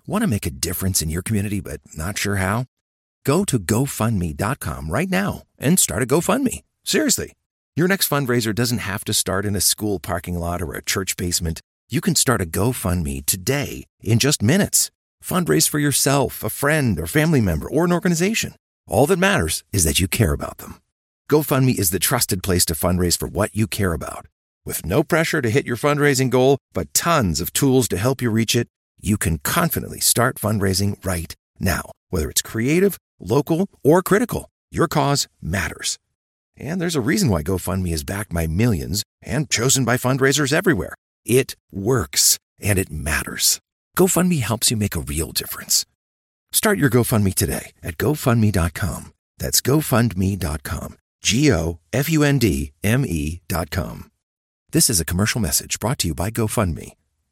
Want to make a difference in your community but not sure how? Go to GoFundMe.com right now and start a GoFundMe. Seriously. Your next fundraiser doesn't have to start in a school parking lot or a church basement. You can start a GoFundMe today in just minutes. Fundraise for yourself, a friend, or family member, or an organization. All that matters is that you care about them. GoFundMe is the trusted place to fundraise for what you care about. With no pressure to hit your fundraising goal, but tons of tools to help you reach it, you can confidently start fundraising right now. Whether it's creative, local, or critical, your cause matters. And there's a reason why GoFundMe is backed by millions and chosen by fundraisers everywhere. It works, and it matters. GoFundMe helps you make a real difference. Start your GoFundMe today at GoFundMe.com. That's GoFundMe.com. GoFundMe.com. This is a commercial message brought to you by GoFundMe.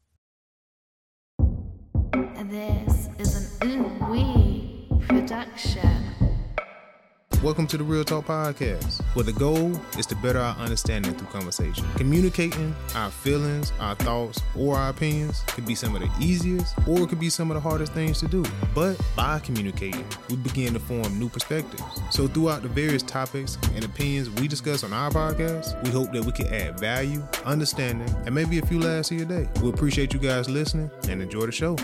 This is an ooh-wee production. Welcome to the Real Talk Podcast, where the goal is to better our understanding through conversation. Communicating our feelings, our thoughts, or our opinions could be some of the easiest, or it could be some of the hardest things to do. But by communicating, we begin to form new perspectives. So throughout the various topics and opinions we discuss on our podcast, we hope that we can add value, understanding, and maybe a few laughs to your day. We appreciate you guys listening and enjoy the show.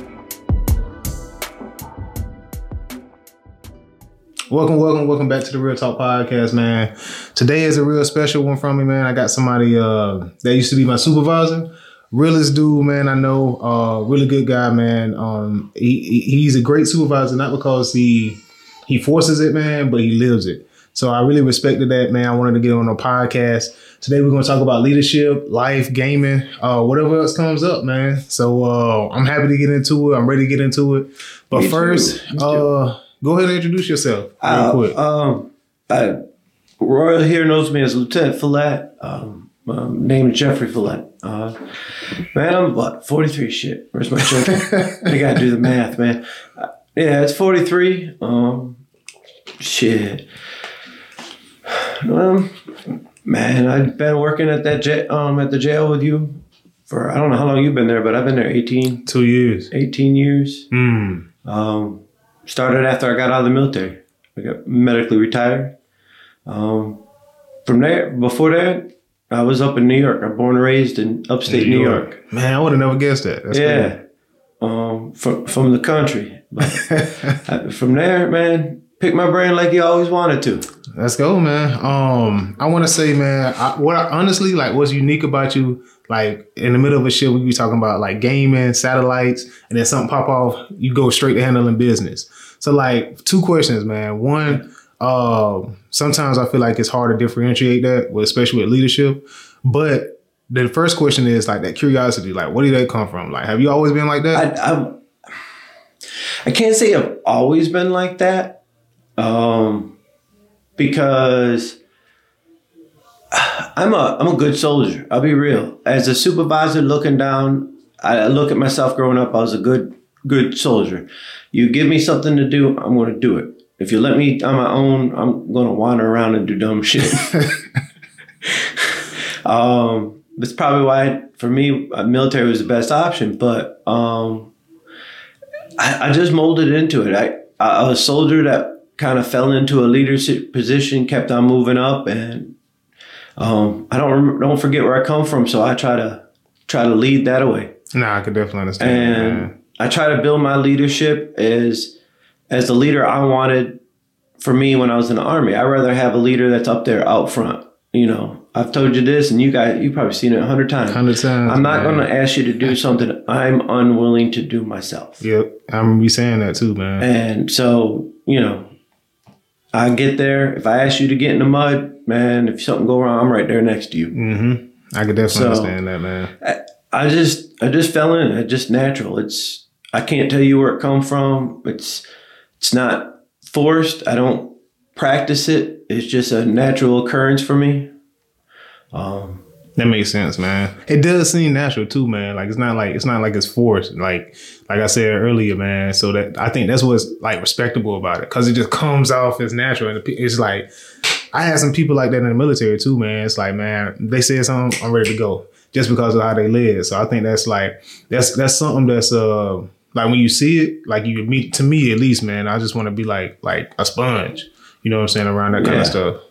Welcome back to the Real Talk Podcast, man. Today is a real special one from me, man. I got somebody that used to be my supervisor. Realest dude, man, I know. Really good guy, man. He's a great supervisor, not because he forces it, man, but he lives it. So I really respected that, man. I wanted to get on a podcast. Today we're going to talk about leadership, life, gaming, whatever else comes up, man. So I'm happy to get into it. I'm ready to get into it. But first, go ahead and introduce yourself real quick. Royal here knows me as Lieutenant Follett. Named Jeffrey Follett. Man, I'm 43? Shit. Where's my children? I gotta do the math, man. Yeah, it's 43. Shit. Man, I've been working at that at the jail with you for, I don't know how long you've been there, but I've been there 18. 2 years. 18 years. Started after I got out of the military. I got medically retired. From there, before that, I was up in New York. I'm born and raised in upstate New York. Man, I would have never guessed that. That's from the country. But from there, man, pick my brain like you always wanted to. Let's go, man. I want to say, man, honestly, like, what's unique about you, like, in the middle of a shit, we be talking about, like, gaming, satellites, and then something pop off, you go straight to handling business. So, like, 2 questions, man. One, sometimes I feel like it's hard to differentiate that, especially with leadership. But the first question is, like, that curiosity, like, where did that come from? Like, have you always been like that? I can't say I've always been like that, because I'm a good soldier. I'll be real. As a supervisor looking down, I look at myself growing up, I was a good soldier. You give me something to do, I'm going to do it. If you let me on my own, I'm going to wander around and do dumb shit. That's probably why, for me, military was the best option. But I just molded into it. I was a soldier that kind of fell into a leadership position, kept on moving up, and I don't forget where I come from. So I try to lead that away. Nah, I could definitely understand. And man. I try to build my leadership as the leader I wanted for me when I was in the Army. I'd rather have a leader that's up there out front. You know, I've told you this, and you probably seen it 100 times. 100 times. I'm not going to ask you to do something I'm unwilling to do myself. Yep, I'm be saying that too, man. And so, you know, I get there. If I ask you to get in the mud, man, if something go wrong, I'm right there next to you. Mm-hmm. I could definitely understand that, man. I just fell in. It's just natural. I can't tell you where it come from. It's not forced. I don't practice it. It's just a natural occurrence for me. That makes sense, man. It does seem natural too, man. Like it's not like it's forced. Like I said earlier, man. So that I think that's what's like respectable about it, because it just comes off as natural. And it's like I had some people like that in the military too, man. It's like, man, they said something, I'm ready to go, just because of how they live. So I think that's something that's Like when you see it, like you meet, to me at least, man, I just want to be like a sponge. You know what I'm saying, around that kind of stuff.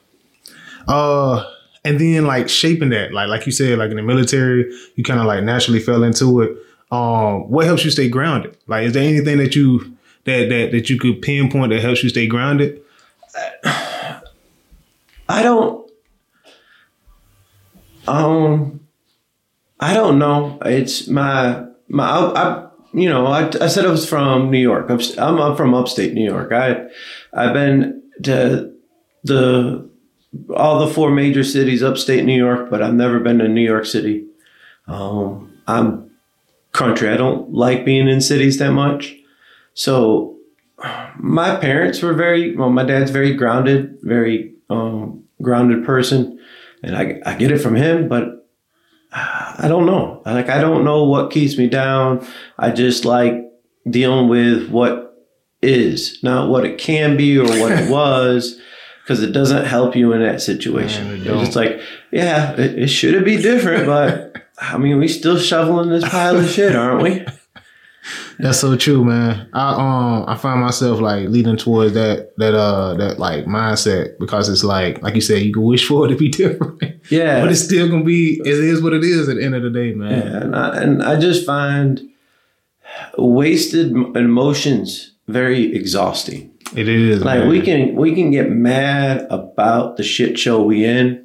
And then like shaping that, like you said, like in the military, you kind of like naturally fell into it. What helps you stay grounded? Like, is there anything that you could pinpoint that helps you stay grounded? I don't know. It's I said I was from New York. I'm from upstate New York. I've been to all the 4 major cities upstate New York, but I've never been to New York City. I'm country. I don't like being in cities that much. So my parents were my dad's very grounded, very grounded person, and I get it from him, but I don't know. I don't know what keeps me down. I just like dealing with what is, not what it can be or what it was, because it doesn't help you in that situation. It's just like, yeah, it should be different, but I mean, we still shoveling this pile of shit, aren't we? That's so true, man. I find myself like leading towards that like mindset, because it's like you said, you can wish for it to be different. Yeah. But it's still gonna be, it is what it is at the end of the day, man. Yeah, and I just find wasted emotions very exhausting. It is. Like, man. we can get mad about the shit show we in,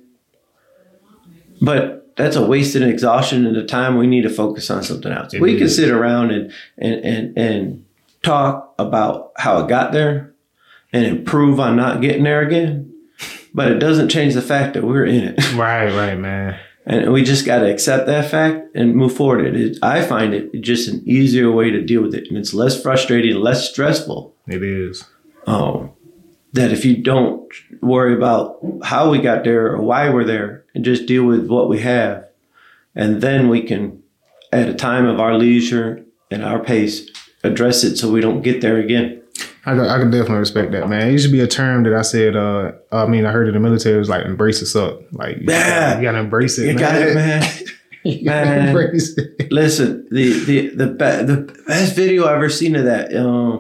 but that's a wasted exhaustion in the time we need to focus on something else. We can sit around and talk about how it got there and improve on not getting there again, but it doesn't change the fact that we're in it. Right, man. And we just got to accept that fact and move forward. I find it just an easier way to deal with it, and it's less frustrating, less stressful. It is. That if you don't worry about how we got there or why we're there, and just deal with what we have, and then we can, at a time of our leisure and our pace, address it so we don't get there again. I can definitely respect that, man. It used to be a term that I said, I heard in the military, it was like, embrace the suck. Like, you gotta embrace it, you man. Got it, man. You gotta embrace it. Listen, the best video I've ever seen of that,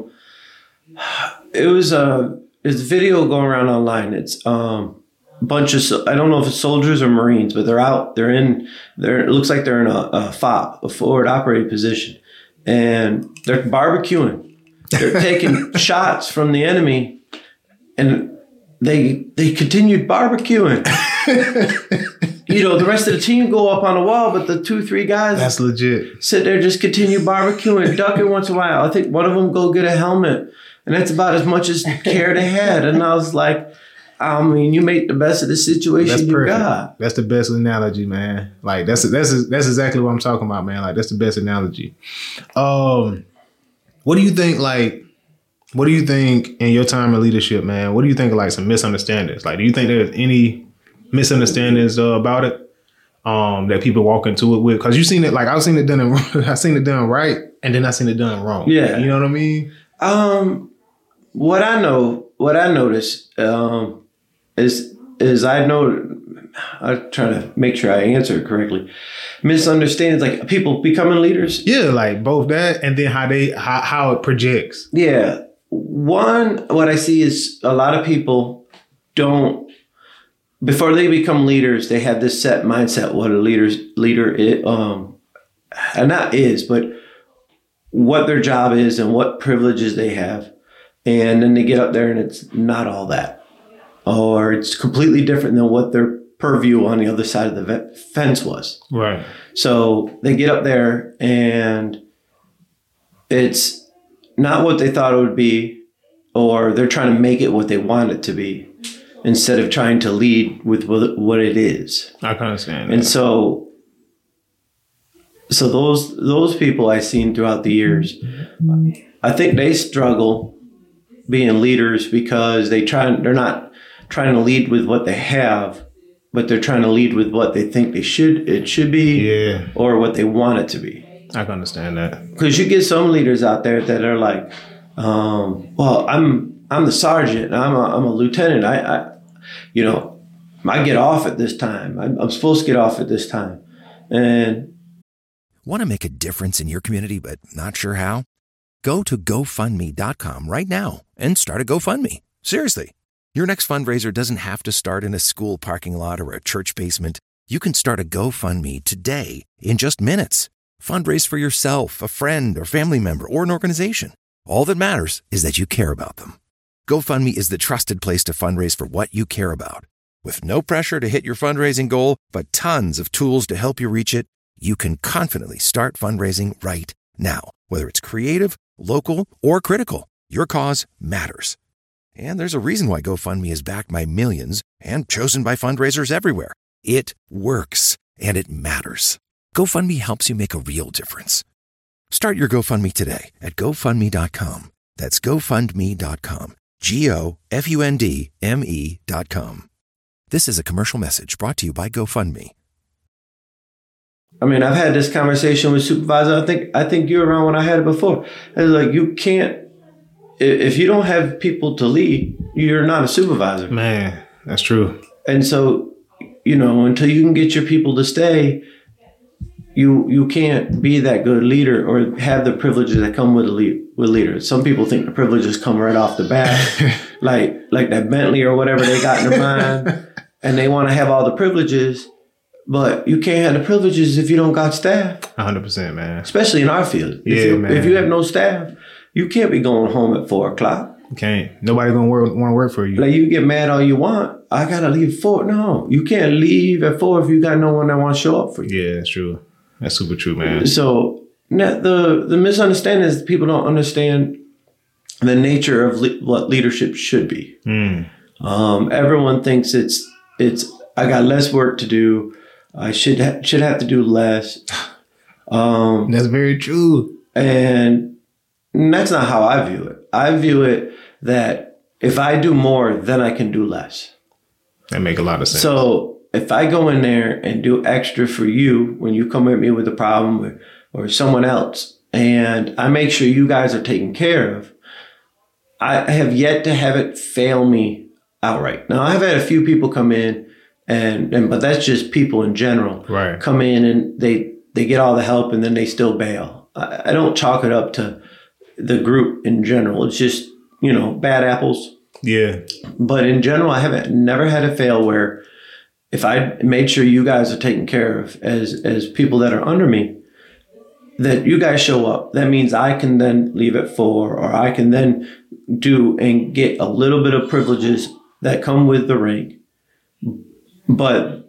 it's a video going around online. It's a bunch of, I don't know if it's soldiers or Marines, but it looks like they're in a FOP, a forward operating position, and they're barbecuing. They're taking shots from the enemy, and they continued barbecuing. The rest of the team go up on the wall, but the 2-3 guys, that's legit, sit there, just continue barbecuing, ducking once in a while. I think one of them go get a helmet, and that's about as much as care they had. And I was like, I mean, you make the best of the situation you got. That's the best analogy, man. Like that's exactly what I'm talking about, man. Like that's the best analogy. What do you think? Like, what do you think in your time of leadership, man? What do you think of like some misunderstandings? Like, do you think there's any misunderstandings about it that people walk into it with? Because you've seen it. Like I've seen it done right, and then I seen it done wrong. Yeah, you know what I mean. What I noticed is I know, I'm trying to make sure I answer it correctly. Misunderstandings, like people becoming leaders. Yeah, like both that and then how it projects. Yeah. One, what I see is a lot of people don't, before they become leaders, they have this set mindset what a leader is, and not is, but what their job is and what privileges they have. And then they get up there and it's not all that. Or it's completely different than what their purview on the other side of the fence was. Right. So they get up there and it's not what they thought it would be, or they're trying to make it what they want it to be instead of trying to lead with what it is. I can understand that. And so those people I've seen throughout the years, I think they struggle being leaders because they're not trying to lead with what they have, but they're trying to lead with what they think it should be, or what they want it to be. I can understand that. Because you get some leaders out there that are like, well, I'm the sergeant, I'm a lieutenant. I get off at this time. I'm supposed to get off at this time. And want to make a difference in your community, but not sure how? Go to GoFundMe.com right now and start a GoFundMe. Seriously. Your next fundraiser doesn't have to start in a school parking lot or a church basement. You can start a GoFundMe today in just minutes. Fundraise for yourself, a friend or family member, or an organization. All that matters is that you care about them. GoFundMe is the trusted place to fundraise for what you care about. With no pressure to hit your fundraising goal, but tons of tools to help you reach it, you can confidently start fundraising right now. Whether it's creative, local, or critical, your cause matters. And there's a reason why GoFundMe is backed by millions and chosen by fundraisers everywhere. It works, and it matters. GoFundMe helps you make a real difference. Start your GoFundMe today at GoFundMe.com. That's GoFundMe.com. GoFundMe.com. This is a commercial message brought to you by GoFundMe. I mean, I've had this conversation with supervisor. I think you were around when I had it before. It's like, you can't, if you don't have people to lead, you're not a supervisor. Man, that's true. And so, you know, until you can get your people to stay, you can't be that good leader or have the privileges that come with leaders. Some people think the privileges come right off the bat, like that Bentley or whatever they got in their mind, and they want to have all the privileges. But you can't have the privileges if you don't got staff. 100%, man. Especially in our field. Man. If you have no staff, you can't be going home at 4 o'clock. You can't. Nobody gonna want to work for you. Like, you get mad all you want. I gotta leave at 4. No, you can't leave at 4 if you got no one that wants to show up for you. Yeah, that's true. That's super true, man. So the misunderstanding is people don't understand the nature of what leadership should be. Everyone thinks it's I got less work to do. I should have to do less. That's very true. And that's not how I view it. I view it that if I do more, then I can do less. That make a lot of sense. So if I go in there and do extra for you when you come at me with a problem or someone else, and I make sure you guys are taken care of, I have yet to have it fail me outright. Now, I've had a few people come in but that's just people in general. Right. Come in and they get all the help and then they still bail. I don't chalk it up to the group in general. It's just, bad apples. Yeah. But in general, I never had a fail where if I made sure you guys are taken care of as people that are under me, that you guys show up. That means I can then leave at 4, or I can then do and get a little bit of privileges that come with the rank. But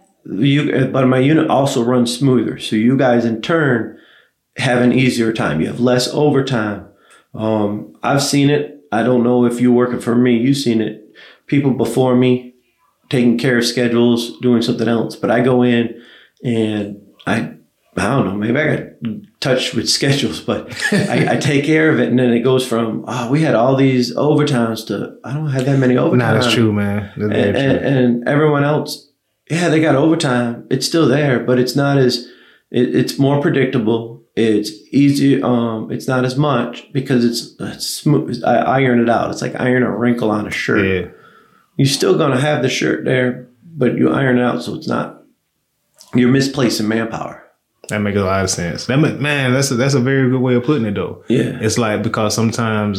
my unit also runs smoother. So you guys in turn have an easier time. You have less overtime. I've seen it. I don't know if you're working for me. You've seen it. People before me taking care of schedules, doing something else. But I go in and I don't know, maybe I got touched with schedules, but I take care of it. And then it goes from, we had all these overtimes to, I don't have that many overtimes. Nah, that's true, man. That's very true. And everyone else, they got overtime. It's still there, but it's not as, it's more predictable. It's easier. It's not as much because it's smooth. I iron it out. It's like iron a wrinkle on a shirt. Yeah. You're still going to have the shirt there, but you iron it out so it's not, you're misplacing manpower. That makes a lot of sense. That's a very good way of putting it, though. Yeah. It's like, because sometimes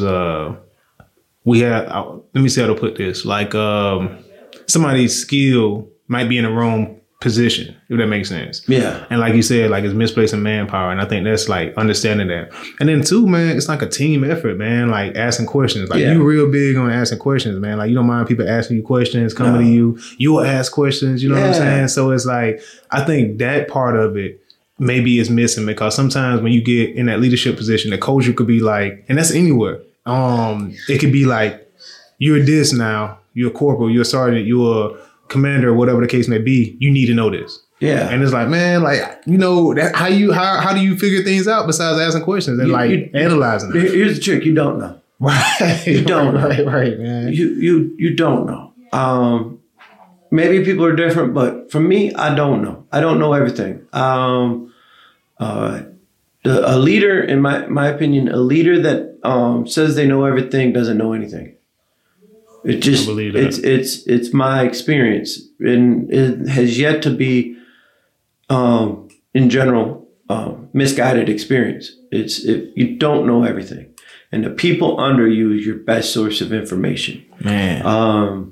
we have, let me see how to put this. Like somebody's skill might be in the wrong position, if that makes sense. Yeah. And like you said, like, it's misplacing manpower. And I think that's like understanding that. And then too, man, it's like a team effort, man. Like asking questions. Like you real big on asking questions, man. Like you don't mind people asking you questions, coming to you. You will ask questions, you know what I'm saying? So it's like, I think that part of it maybe is missing, because sometimes when you get in that leadership position, the culture could be like, and that's anywhere. It could be like, you're this now, you're a corporal, you're a sergeant, you're a commander, or whatever the case may be. You need to know this. Yeah. And it's like, man, like, that how do you figure things out besides asking questions and analyzing them? Here's the trick: you don't know. Right. You don't know. Right, man. You don't know. Maybe people are different, but for me, I don't know. I don't know everything. A leader, in my opinion, a leader that says they know everything doesn't know anything. It just, it's my experience, and it has yet to be, in general, misguided experience. It's if you don't know everything, and the people under you is your best source of information. Man,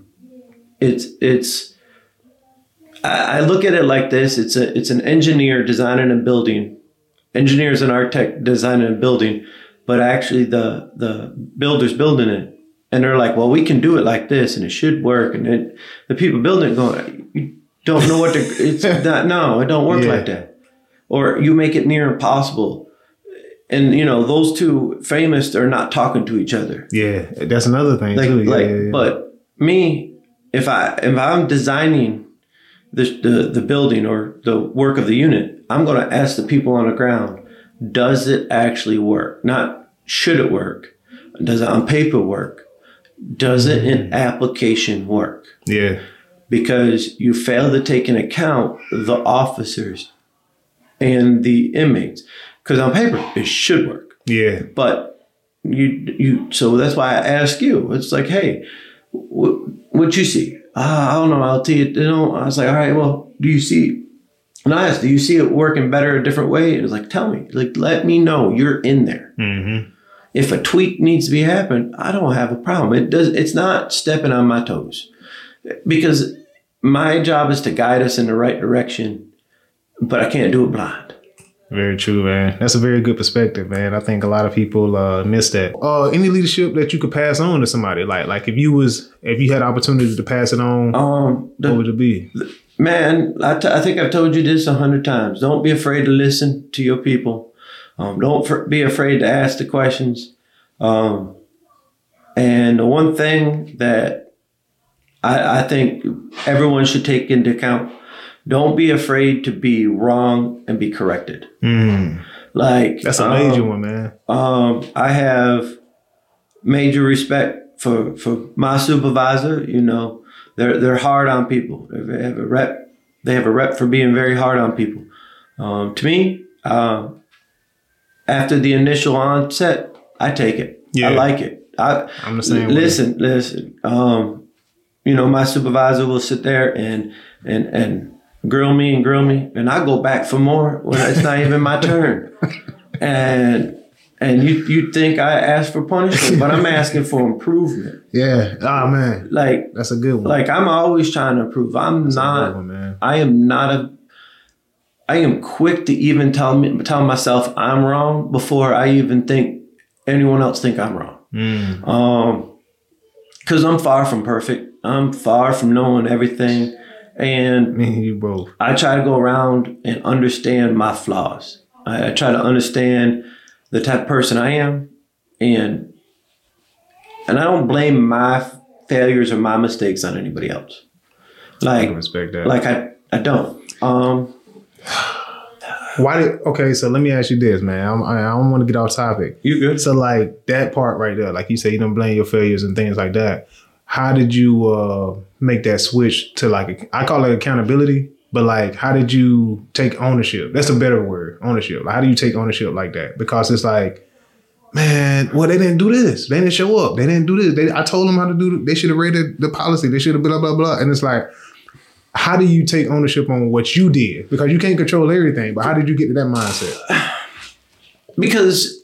I look at it like this. It's an engineer designing a building. Engineers and architect designing a building, but actually the builder's building it. And they're like, well, we can do it like this and it should work. And then the people building it going, you don't know what to, it's not, no, it don't work like that. Or you make it near impossible. And, you know, those two famous are not talking to each other. Yeah, that's another thing too. Yeah. But me, if I'm designing the building or the work of the unit, I'm going to ask the people on the ground, does it actually work? Not should it work? Does it on paper work? Does it in application work? Yeah. Because you fail to take into account the officers and the inmates. Because on paper, it should work. Yeah. But so that's why I ask you. It's like, hey, what you see? I don't know. I'll tell you. I was like, all right, well, do you see? And I asked, do you see it working better a different way? It was like, tell me. Like, let me know you're in there. Mm-hmm. If a tweak needs to be happened, I don't have a problem. It's not stepping on my toes. Because my job is to guide us in the right direction, but I can't do it blind. Very true, man. That's a very good perspective, man. I think a lot of people miss that. Any leadership that you could pass on to somebody, like if you had opportunity to pass it on, what would it be? Man, I think I've told you this 100 times. Don't be afraid to listen to your people. Don't be afraid to ask the questions. And the one thing that I think everyone should take into account, don't be afraid to be wrong and be corrected. Like that's a major one, man. I have major respect for my supervisor. You know, they're hard on people. They have a rep. They have a rep for being very hard on people. To me, after the initial onset, I take it. Yeah. I like it. I'm the same. Listen. You know, my supervisor will sit there and grill me, and I go back for more when it's not even my turn. And you think I ask for punishment, but I'm asking for improvement. Yeah. Oh man. Like that's a good one. Like I'm always trying to improve. I am quick to even tell myself I'm wrong before I even think anyone else think I'm wrong. Because I'm far from perfect. I'm far from knowing everything. And me and you both. I try to go around and understand my flaws. I try to understand the type of person I am. And I don't blame my failures or my mistakes on anybody else. Like, I respect that. Like I don't. Okay, so let me ask you this, man. I don't want to get off topic. You good? So like that part right there, like you say, you don't blame your failures and things like that. How did you make that switch to like, I call it accountability, but like, how did you take ownership? That's a better word, ownership. Like, how do you take ownership like that? Because it's like, man, well, they didn't do this. They didn't show up. They didn't do this. I told them how to do it. They should have rated the policy. They should have blah, blah, blah. And it's like, how do you take ownership on what you did? Because you can't control everything, but how did you get to that mindset? Because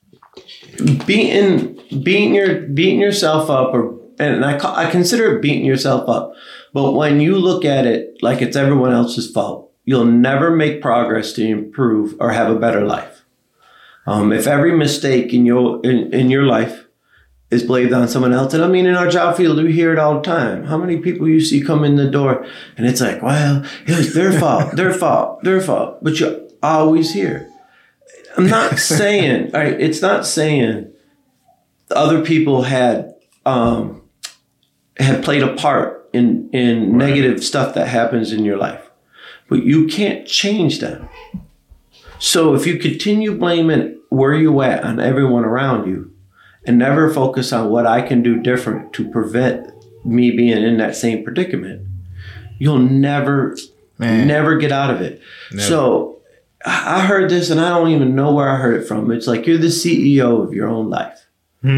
beating yourself up, and I consider it beating yourself up, but when you look at it like it's everyone else's fault, you'll never make progress to improve or have a better life. If every mistake in your life is blamed on someone else, and I mean, in our job field, we hear it all the time. How many people you see come in the door, and it's like, well, it was their fault, their fault, their fault, but you always hear. I'm not saying, all right, it's not saying other people had played a part in negative stuff that happens in your life, but you can't change them. So if you continue blaming where you at on everyone around you and never focus on what I can do different to prevent me being in that same predicament, you'll never get out of it. Never. So I heard this and I don't even know where I heard it from. It's like, you're the CEO of your own life.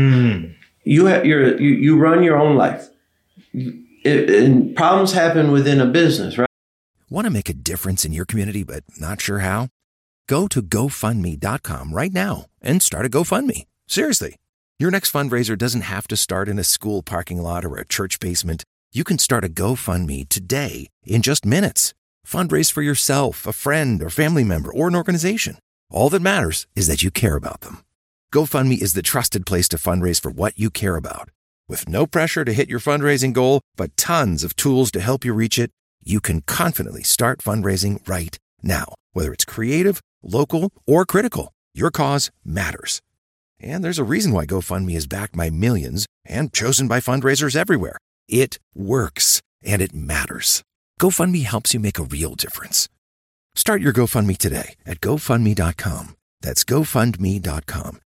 You run your own life. And problems happen within a business, right? Want to make a difference in your community, but not sure how? Go to GoFundMe.com right now and start a GoFundMe. Seriously. Your next fundraiser doesn't have to start in a school parking lot or a church basement. You can start a GoFundMe today in just minutes. Fundraise for yourself, a friend, or family member, or an organization. All that matters is that you care about them. GoFundMe is the trusted place to fundraise for what you care about. With no pressure to hit your fundraising goal, but tons of tools to help you reach it, you can confidently start fundraising right now. Whether it's creative, local, or critical, your cause matters. And there's a reason why GoFundMe is backed by millions and chosen by fundraisers everywhere. It works, and it matters. GoFundMe helps you make a real difference. Start your GoFundMe today at GoFundMe.com. That's GoFundMe.com.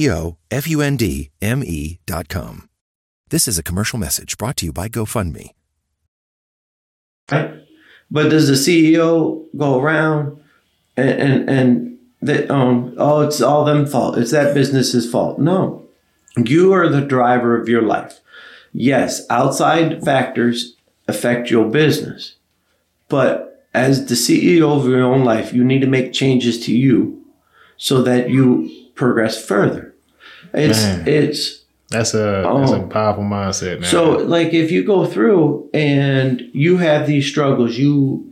GoFundMe.com. This is a commercial message brought to you by GoFundMe. Right? But does the CEO go around and that oh, it's all them fault, it's that business's fault? No, you are the driver of your life. Yes, outside factors affect your business, but as the CEO of your own life, you need to make changes to you so that you progress further. That's a powerful mindset, man. So, like, if you go through and you have these struggles, you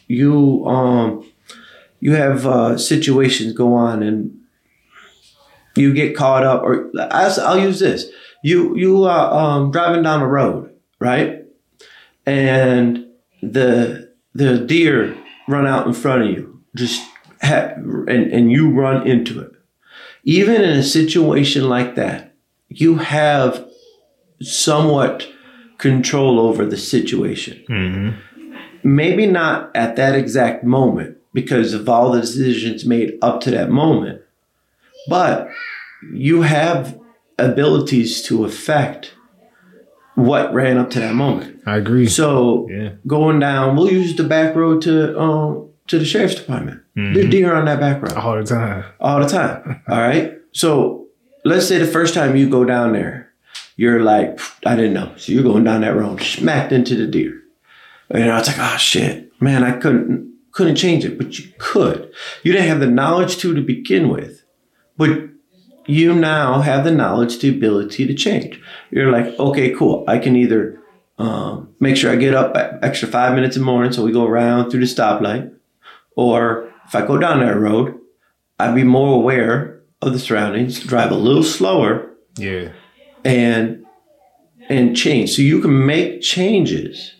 have situations go on, and you get caught up. Or I'll use this: you driving down the road, right? And the deer run out in front of you, and you run into it. Even in a situation like that, you have somewhat control over the situation. Mm-hmm. Maybe not at that exact moment because of all the decisions made up to that moment, but you have abilities to affect what ran up to that moment. I agree. So going down, we'll use the back road to the sheriff's department. Mm-hmm. There's deer on that back road. All the time. All right. So let's say the first time you go down there, you're like, I didn't know. So you're going down that road, smacked into the deer. And it's like, oh shit, man, I couldn't change it, but you could. You didn't have the knowledge to begin with, but you now have the knowledge, the ability to change. You're like, okay, cool. I can either make sure I get up extra 5 minutes in the morning so we go around through the stoplight, or if I go down that road, I'd be more aware of the surroundings, drive a little slower, and change. So you can make changes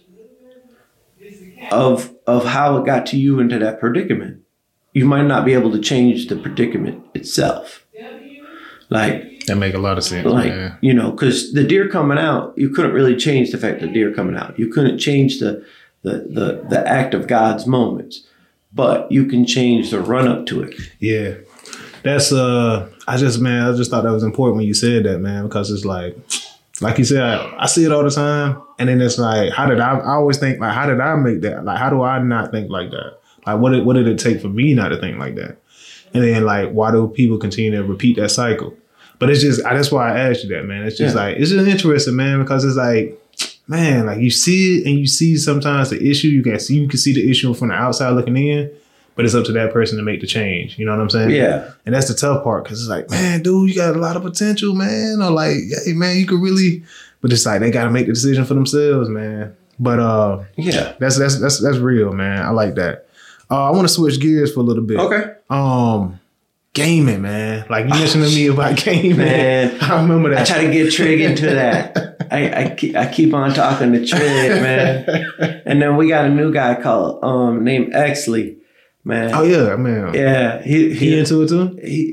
of how it got to you into that predicament. You might not be able to change the predicament itself. Like that make a lot of sense. Like, you know, because the deer coming out, you couldn't really change the fact that deer coming out. You couldn't change the act of God's moments, but you can change the run up to it. Yeah. That's I just thought that was important when you said that, man, because it's like you said, I see it all the time, and then it's like, I always think, like, how did I make that? Like, how do I not think like that? Like, what did it take for me not to think like that? And then, like, why do people continue to repeat that cycle? But it's just, that's why I asked you that, man. It's just like, it's just interesting, man, because it's like, man, like, you see it, and you see sometimes the issue, you can see the issue from the outside looking in, but it's up to that person to make the change. You know what I'm saying? Yeah. And that's the tough part, because it's like, man, dude, you got a lot of potential, man. Or like, hey, man, you could really, but it's like, they got to make the decision for themselves, man. But that's real, man. I like that. I want to switch gears for a little bit. Okay. Gaming, man. Like, you mentioned to me about gaming. Man, I remember that. I try to get Trig into that. I keep on talking to Trig, man. And then we got a new guy called named Exley. Man. Oh yeah, man. Yeah, he into it too.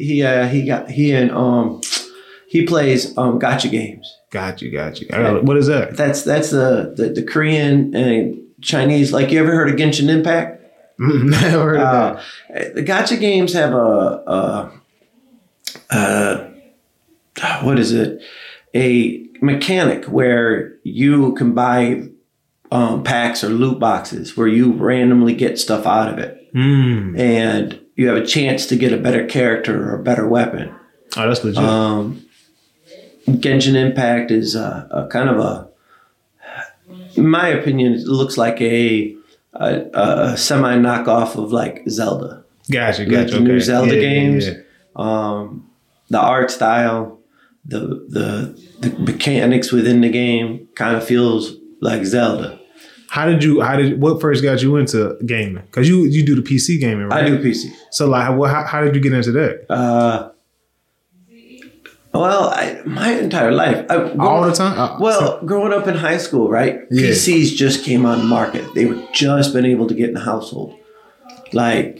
He plays gotcha games. Got you. What is that? That's the Korean and Chinese. Like, you ever heard of Genshin Impact? Never heard of that. The gotcha games have what is it? A mechanic where you can buy packs or loot boxes where you randomly get stuff out of it. And you have a chance to get a better character or a better weapon. Oh, that's legit. Genshin Impact is a kind of in my opinion, it looks like a semi knockoff of like Zelda. Gotcha. Like the new Zelda games. Yeah. The art style, the mechanics within the game kind of feels like Zelda. What first got you into gaming? Because you do the PC gaming, right? I do PC. So like, how did you get into that? My entire life. All the time? Growing up in high school, right? Yeah. PCs just came on the market. They were just been able to get in the household. Like,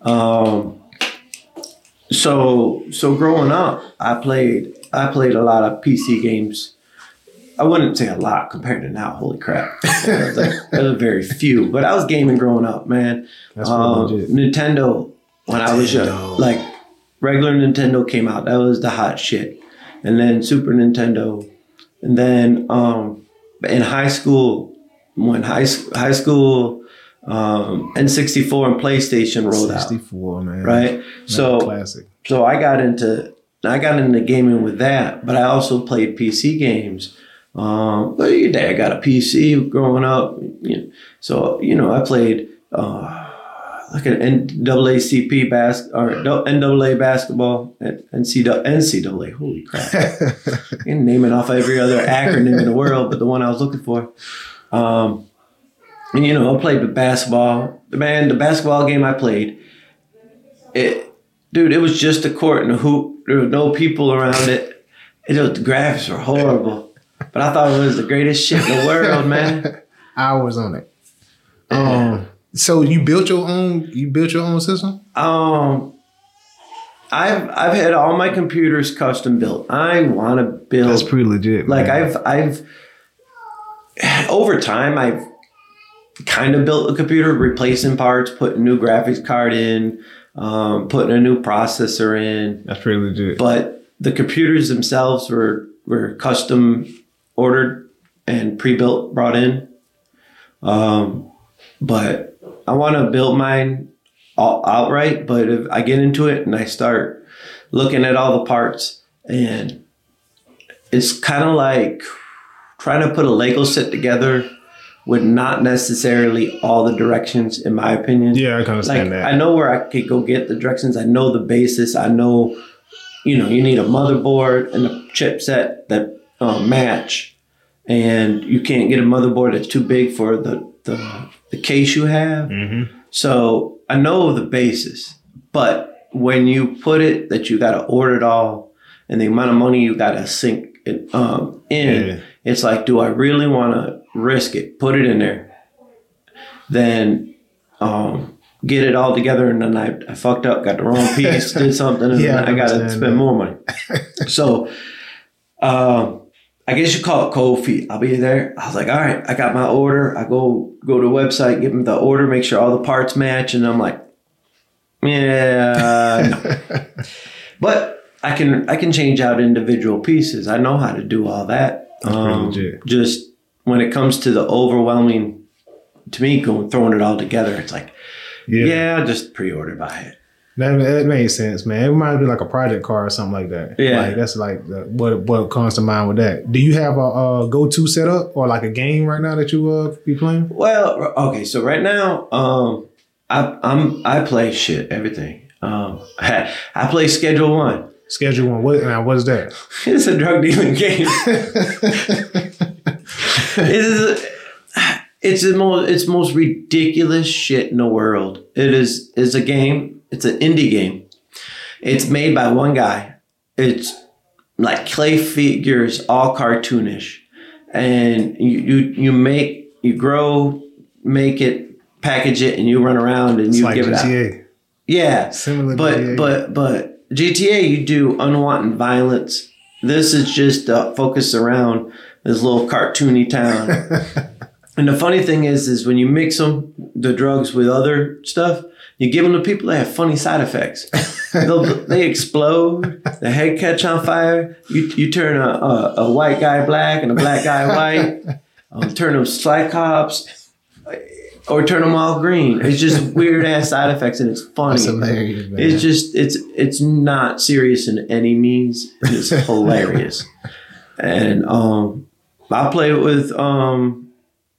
so growing up, I played a lot of PC games. I wouldn't say a lot compared to now. Holy crap. There was very few. But I was gaming growing up, man. That's pretty legit. Nintendo, when I was young, like regular Nintendo came out. That was the hot shit. And then Super Nintendo. And then in high school, when high school N64 and PlayStation rolled out. 64, man. Right? So classic. So I got into gaming with that, but I also played PC games. But your dad got a PC growing up. So, I played like an NAACP NCAA basketball, NCAA. Holy crap. I can name it off every other acronym in the world, but the one I was looking for. I played the basketball. Man, the basketball game I played, it was just a court and a hoop. There were no people around it. The graphics were horrible. But I thought it was the greatest shit in the world, man. Hours on it. So you built your own system? I've had all my computers custom built. I want to build. That's pretty legit. Like man. I've over time I've kind of built a computer, replacing parts, putting a new graphics card in, putting a new processor in. That's pretty legit. But the computers themselves were custom ordered and pre-built, brought in. But I want to build mine outright. But if I get into it and I start looking at all the parts, and it's kind of like trying to put a Lego set together with not necessarily all the directions, in my opinion. Yeah, I can understand that. I know where I could go get the directions. I know the basis. I know, you need a motherboard and a chipset that match, and you can't get a motherboard that's too big for the case you have. Mm-hmm. So I know the basis, but when you put it that you got to order it all, and the amount of money you got to sink it in, it's like, do I really want to risk it? Put it in there, then get it all together, and then I fucked up, got the wrong piece, did something, and then I got to spend more money. So I guess you call it cold feet. I'll be there. I was like, all right, I got my order. I go to the website, give them the order, make sure all the parts match, and I'm like, yeah, no. But I can change out individual pieces. I know how to do all that. Just when it comes to the overwhelming, to me, throwing it all together, it's like, I'll just pre-order, buy it. That makes sense, man. It reminds me like a project car or something like that. Yeah. Like that's like what comes to mind with that. Do you have a go-to setup or like a game right now that you be playing? Well, okay, so right now, I play everything. I play Schedule 1. Schedule 1. What is that? It's a drug dealing game. It's the most ridiculous shit in the world. It's a game. It's an indie game. It's made by one guy. It's like clay figures, all cartoonish, and you grow, make it, package it, and you run around and you give GTA. it out. Yeah, similar. But GTA, you do unwanted violence. This is just focused around this little cartoony town. And the funny thing is when you mix the drugs with other stuff, you give them to people that have funny side effects. They explode. The head catch on fire. You turn a white guy black and a black guy white. Turn them cyclops, or turn them all green. It's just weird ass side effects, and it's funny. That's hilarious, man. It's just it's not serious in any means. It's hilarious. And I play it with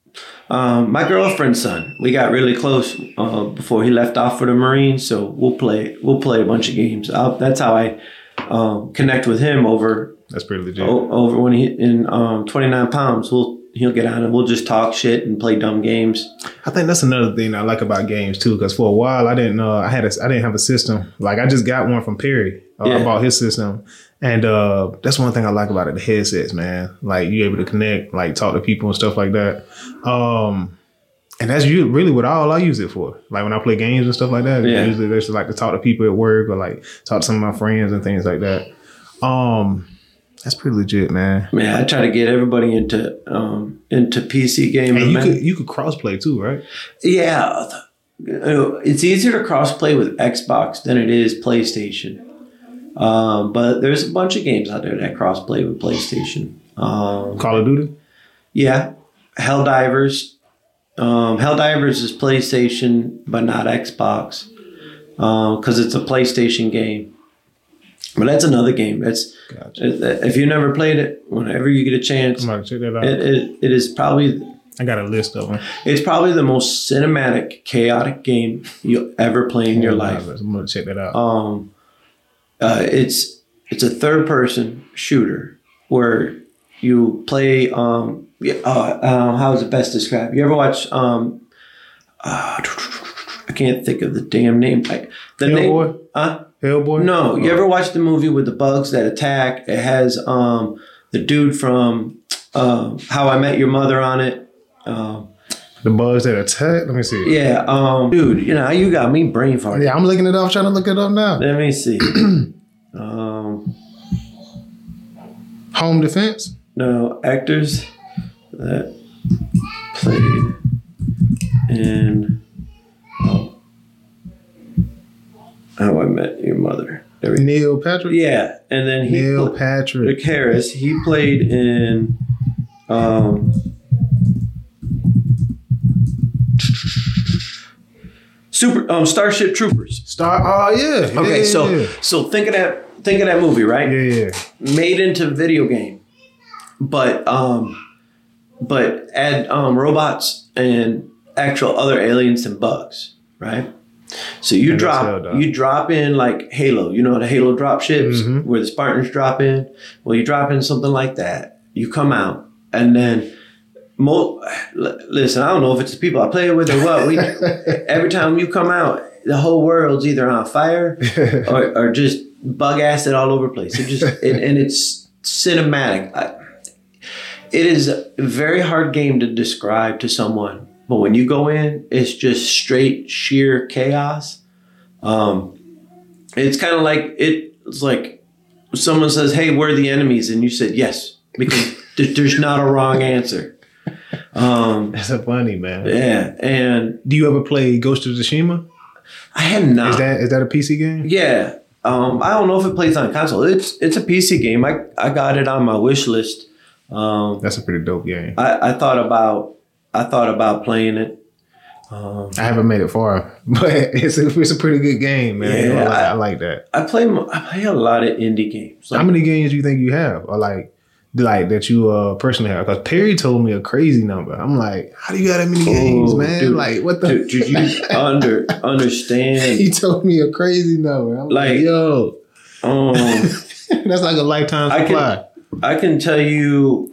My girlfriend's son. We got really close before he left off for the Marines, so we'll play a bunch of games. That's how I connect with him over. That's pretty legit. Over when he in 29 pounds, he'll get on and we'll just talk shit and play dumb games. I think that's another thing I like about games too, because for a while I didn't I didn't have a system. Like I just got one from Perry. I bought his system, and that's one thing I like about it: the headsets, man. Like you're able to connect, like talk to people and stuff like that. And that's really what all I use it for. Like when I play games and stuff like that, usually there's like to talk to people at work or like talk to some of my friends and things like that. That's pretty legit, man. Man, I try to get everybody into PC gaming. And you could crossplay too, right? Yeah, it's easier to crossplay with Xbox than it is PlayStation. But there's a bunch of games out there that crossplay with PlayStation. Call of Duty. Yeah, Helldivers. Helldivers is PlayStation, but not Xbox, because it's a PlayStation game. But that's another game. If you never played it, whenever you get a chance, I'm gonna check that out. It is probably. I got a list of them. It's probably the most cinematic, chaotic game you'll ever play in your life. I'm gonna check that out. It's a third person shooter where you play. How is it best described? You ever watch? I can't think of the damn name. Hellboy? Hellboy? No. You ever watch the movie with the bugs that attack? It has the dude from How I Met Your Mother on it. The bugs that attack? Let me see. Yeah. Dude, you got me brain farting. Yeah, I'm looking it up, trying to look it up now. Let me see. Home Defense? No, actors that played in How I Met Your Mother. Neil Patrick? Yeah, and then Neil Patrick. Rick Harris. He played in Starship Troopers. Oh yeah. Okay, yeah. so think of that movie, right? Yeah. Made into video game, but add robots and actual other aliens and bugs, right? So you drop in like Halo, the Halo drop ships where the Spartans drop in. Well, you drop in something like that. You come out, and then listen. I don't know if it's the people I play with or what. Every time you come out, the whole world's either on fire or just bug acid all over the place. And it's cinematic. It is a very hard game to describe to someone. But when you go in, it's just straight sheer chaos. It's kind of like it's like someone says, "Hey, we're the enemies," and you said yes because there's not a wrong answer. That's so funny, man. Yeah, and do you ever play Ghost of Tsushima? I have not. Is that a PC game? Yeah. I don't know if it plays on console. It's a PC game. I got it on my wish list. That's a pretty dope game. I thought about playing it. I haven't made it far, but it's a pretty good game, man. Yeah, I like that. I play a lot of indie games. How many games do you think you have, or like that you personally have? Because Perry told me a crazy number. I'm like, how do you have that many games, man? Dude, like, what the? Did you understand? He told me a crazy number. I'm like, yo, that's like a lifetime supply. I can tell you,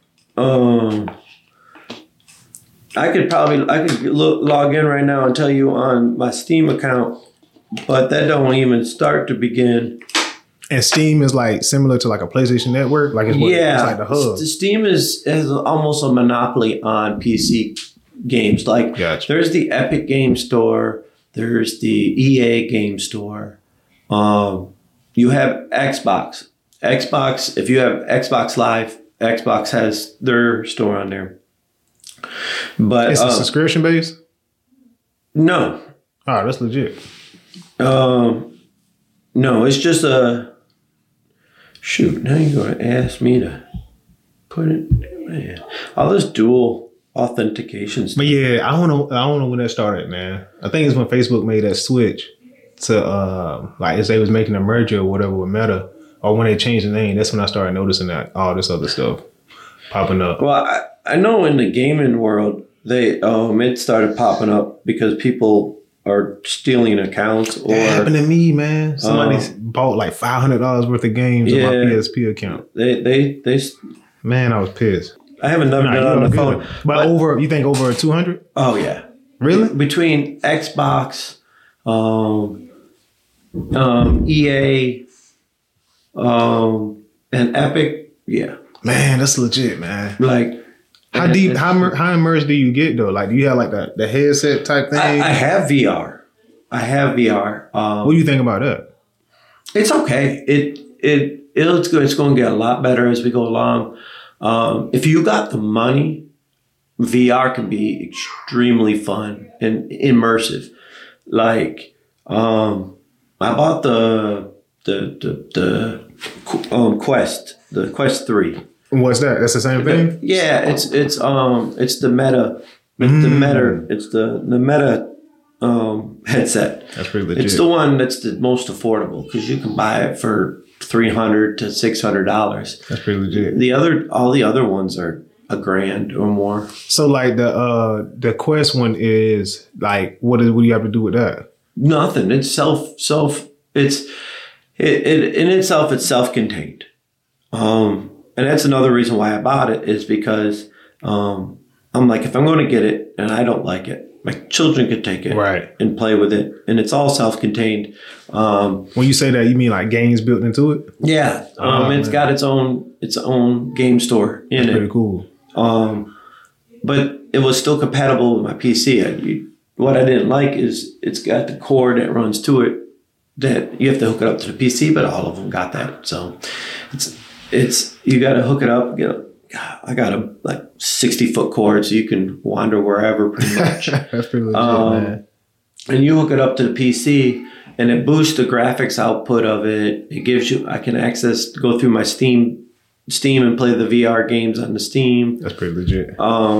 I could log in right now and tell you on my Steam account, but that don't even start to begin. And Steam is like similar to like a PlayStation Network, like it's like the hub. Steam has almost a monopoly on PC games. Like There's the Epic Game Store, there's the EA Game Store. You have Xbox. If you have Xbox Live, Xbox has their store on there. But it's a subscription base? No. Oh, that's legit. No, it's just a shoot. Now you're going to ask me to put it. Man, all this dual authentication stuff. But yeah, I don't know when that started, man. I think it's when Facebook made that switch to like if they was making a merger or whatever with Meta, or when they changed the name. That's when I started noticing that all this other stuff popping up. Well, I know in the gaming world, it started popping up because people are stealing accounts. Or That happened to me, man. Somebody bought like $500 worth of games on my PSP account. They Man, I was pissed. I haven't done it on the phone. But you think over 200? Oh yeah. Really? Between Xbox, EA, and Epic, yeah. Man, that's legit, man. Like, how deep, how immersed do you get though? Like, do you have like the headset type thing? I have VR. What do you think about that? It's okay. It's good. It's going to get a lot better as we go along. If you got the money, VR can be extremely fun and immersive. Like, I bought the Quest, the Quest 3. What's that? That's the same thing? Yeah, it's the Meta, it's the Meta headset. That's pretty legit. It's the one that's the most affordable because you can buy it for $300 to $600. That's pretty legit. All the other ones are $1,000 or more. So like the Quest one is like what do you have to do with that? Nothing. It's it's self-contained. And that's another reason why I bought it is because I'm like, if I'm going to get it and I don't like it, my children could take it and play with it, and it's all self-contained. When you say that, you mean like games built into it? Yeah, it's got its own game store in That's it. Pretty cool. But it was still compatible with my PC. What I didn't like is it's got the cord that runs to it that you have to hook it up to the PC, but all of them got that. So it's you got to hook it up. I got a like 60-foot cord, so you can wander wherever pretty much. That's pretty legit, man. And you hook it up to the PC, and it boosts the graphics output of it. It gives you, I can go through my Steam and play the VR games on the Steam. That's pretty legit.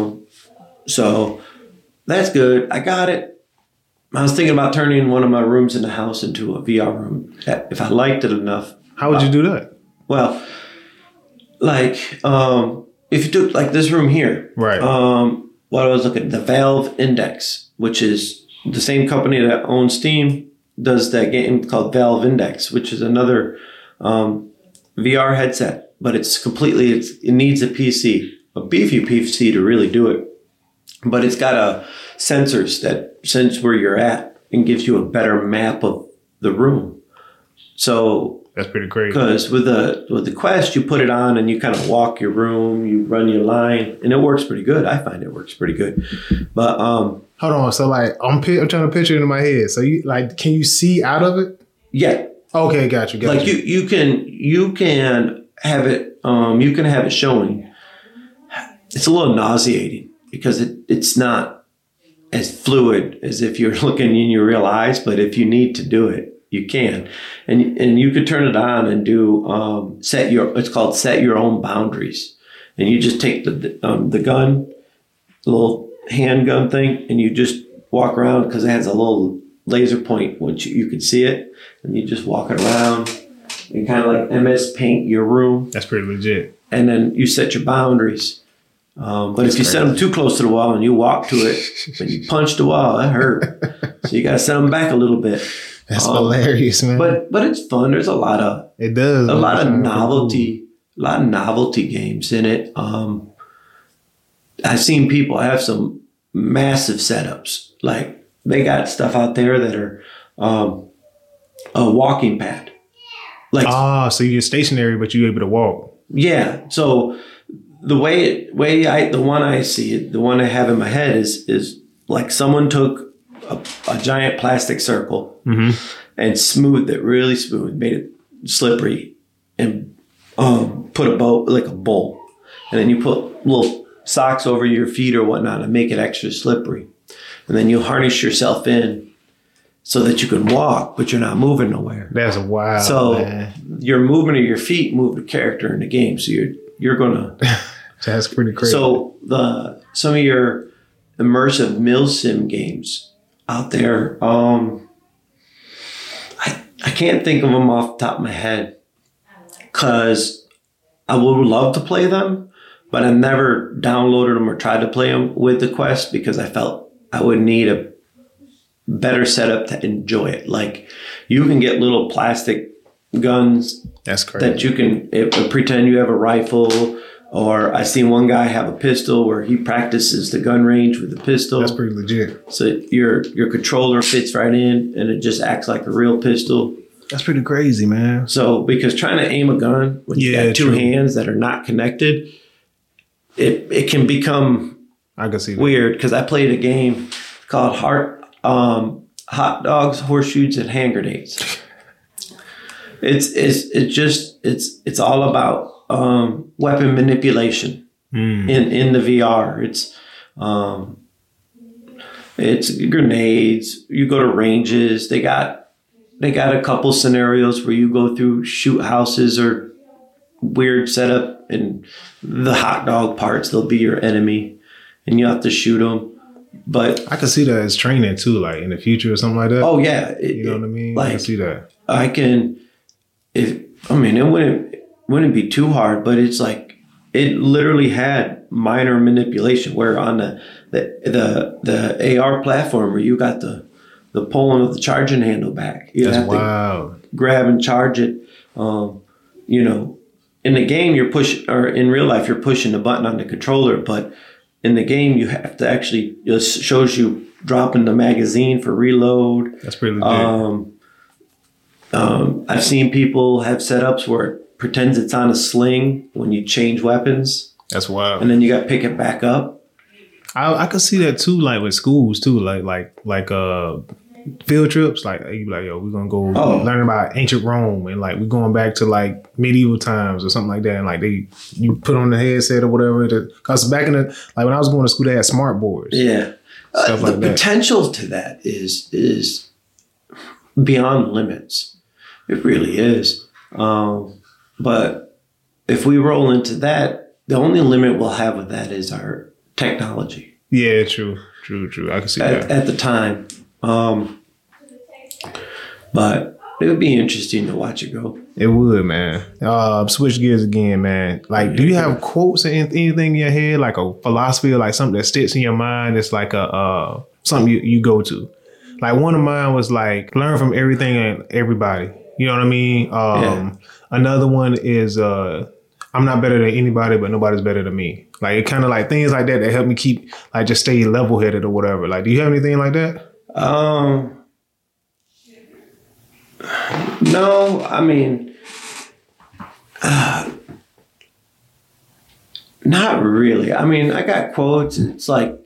So that's good. I got it. I was thinking about turning one of my rooms in the house into a VR room if I liked it enough. How would you do that? Well, like if you took like this room here, right? What I was looking at, the Valve Index, which is the same company that owns Steam, does that game called Valve Index, which is another VR headset, but it needs a PC, a beefy PC to really do it. But it's got sensors that sense where you're at and gives you a better map of the room. So that's pretty crazy. Because with the Quest, you put it on and you kind of walk your room, you run your line, and it works pretty good. I find it works pretty good. But hold on, so like I'm trying to picture it in my head. So you like, can you see out of it? Yeah. Okay, got you. Like you can have it. You can have it showing. It's a little nauseating because it's not as fluid as if you're looking in your real eyes. But if you need to do it, you can, and you could turn it on and do it's called set your own boundaries, and you just take the gun, the little handgun thing, and you just walk around because it has a little laser point which you can see it, and you just walk it around and kind of like MS Paint your room. That's pretty legit. And then you set your boundaries. But if you set them too close to the wall and you walk to it and you punch the wall, that hurt. So you got to set them back a little bit. That's hilarious, man. But it's fun. There's a lot of novelty games in it. I've seen people have some massive setups. Like they got stuff out there that are a walking pad. Like so you're stationary, but you're able to walk. Yeah. So the one I see it, the one I have in my head is like someone took a giant plastic circle and smoothed it really smooth, made it slippery, and put a bowl, and then you put little socks over your feet or whatnot and make it extra slippery, and then you harness yourself in so that you can walk, but you're not moving nowhere. That's wild. So man. Your movement of your feet move the character in the game, so you're gonna. That's pretty crazy. So some of your immersive milsim games out there, I can't think of them off the top of my head because I would love to play them, but I never downloaded them or tried to play them with the Quest because I felt I would need a better setup to enjoy it. Like you can get little plastic guns That's crazy. that you can pretend you have a rifle. Or I seen one guy have a pistol where he practices the gun range with a pistol. That's pretty legit. So your controller fits right in and it just acts like a real pistol. That's pretty crazy, man. So because trying to aim a gun when you got two hands that are not connected, it can become I can see that. weird. Because I played a game called Hot Dogs, Horseshoes, and Hand Grenades. It's all about weapon manipulation in the VR. It's grenades. You go to ranges. They got a couple scenarios where you go through shoot houses or weird setup, and the hot dog parts, they'll be your enemy, and you have to shoot them. But I can see that as training too, like in the future or something like that. oh yeah, You know what I mean? I can see that. It wouldn't be too hard, but it's like it literally had minor manipulation. Where on the AR platform, where you got the pulling of the charging handle back, you have to grab and charge it. In the game you're or in real life you're pushing the button on the controller, but in the game you have to actually just shows you dropping the magazine for reload. That's pretty legit. I've seen people have setups where it pretends it's on a sling when you change weapons. That's wild. And then you got to pick it back up. I could see that too, like with schools too, like field trips. Like you be like, yo, we're gonna go learn about ancient Rome, and like we're going back to like medieval times or something like that. And like you put on the headset or whatever. Because back in the when I was going to school, they had smart boards. Yeah, stuff like the that. potential to that is beyond limits. It really is. But if we roll into that, the only limit we'll have with that is our technology. Yeah, true. I can see that. At the time. But it would be interesting to watch it go. It would, man. Switch gears again, man. Like, do you have quotes or anything in your head, like a philosophy or like something that sticks in your mind? It's like a something you go to. Like one of mine was like, learn from everything and everybody. You know what I mean? Another one is I'm not better than anybody, but nobody's better than me. Like it kind of like things like that help me keep like just stay level headed or whatever. Like, do you have anything like that? No, I mean, not really. I mean, I got quotes. It's like,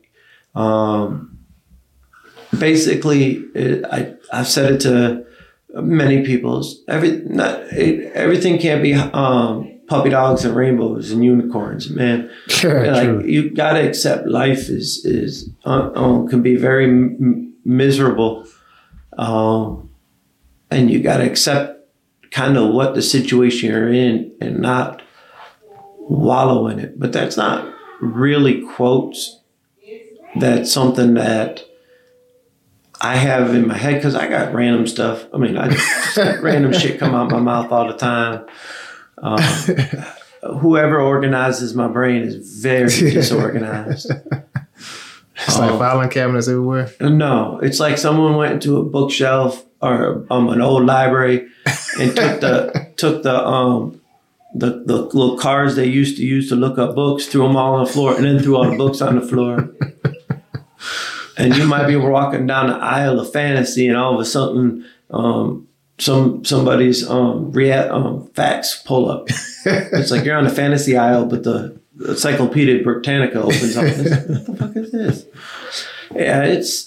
basically, I've said it to many people. Everything can't be puppy dogs and rainbows and unicorns, man. Like you gotta accept life is can be very miserable, and you gotta accept kind of what the situation you're in and not wallow in it. But that's not really quotes. That's something that I have in my head because I got random stuff. I mean, I just got random shit come out my mouth all the time. Whoever organizes my brain is very disorganized. It's like filing cabinets everywhere. No, it's like someone went into a bookshelf or an old library and took the little cards they used to use to look up books, threw them all on the floor, and then threw all the books on the floor. And you might be walking down the aisle of fantasy, and all of a sudden, somebody's facts pull up. It's like you're on the fantasy aisle, but the Encyclopedia Britannica opens up. What the fuck is this? Yeah,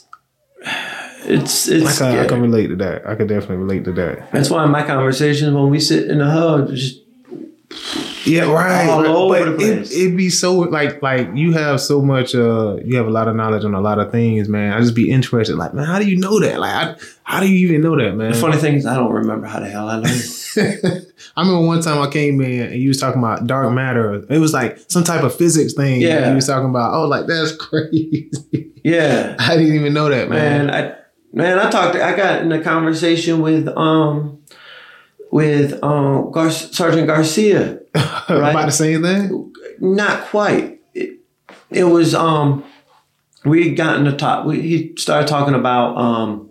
I can relate to that. I can definitely relate to that. That's why in my conversations when we sit in the hub, just all over the place. It'd be so like you have so much. You have a lot of knowledge on a lot of things, man. I just be interested. Like, man, how do you know that? Like, how do you even know that, man? The funny thing is, I don't remember how the hell I learned. I remember one time I came in and you was talking about dark matter. It was like some type of physics thing. Yeah, you was talking about. I was like, that's crazy. Yeah, I didn't even know that, man. I got in a conversation with Sergeant Garcia. Right? About the same thing? Not quite. It was we had gotten to talk. He started talking about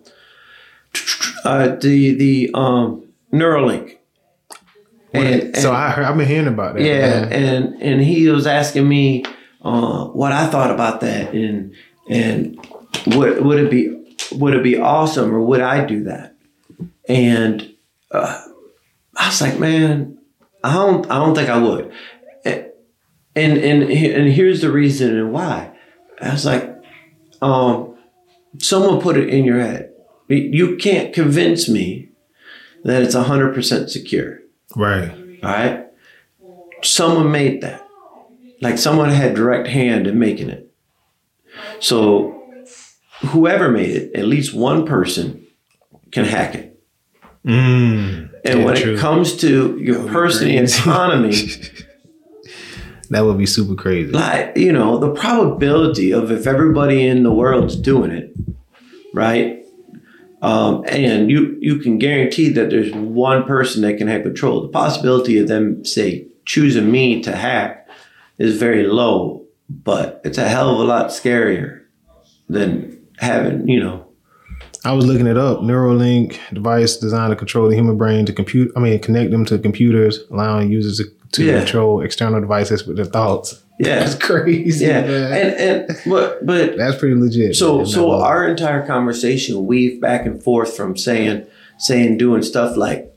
the Neuralink. And so I've been hearing about that. Yeah, and he was asking me what I thought about that, and would it be awesome, or would I do that? And I was like, man, I don't think I would. And here's the reason and why. I was like, someone put it in your head. You can't convince me that it's 100% secure. Right. All right. Someone made that. Like someone had direct hand in making it. So whoever made it, at least one person can hack it. And when it comes to your personal autonomy, that would be super crazy. Like, the probability of if everybody in the world's doing it, right? And you can guarantee that there's one person that can have control. The possibility of them, say, choosing me to hack is very low, but it's a hell of a lot scarier than having, I was looking it up. Neuralink device designed to control the human brain to connect them to computers, allowing users to control external devices with their thoughts. Yeah, that's crazy. Yeah, man. but that's pretty legit. So our entire conversation weaved back and forth from saying doing stuff like,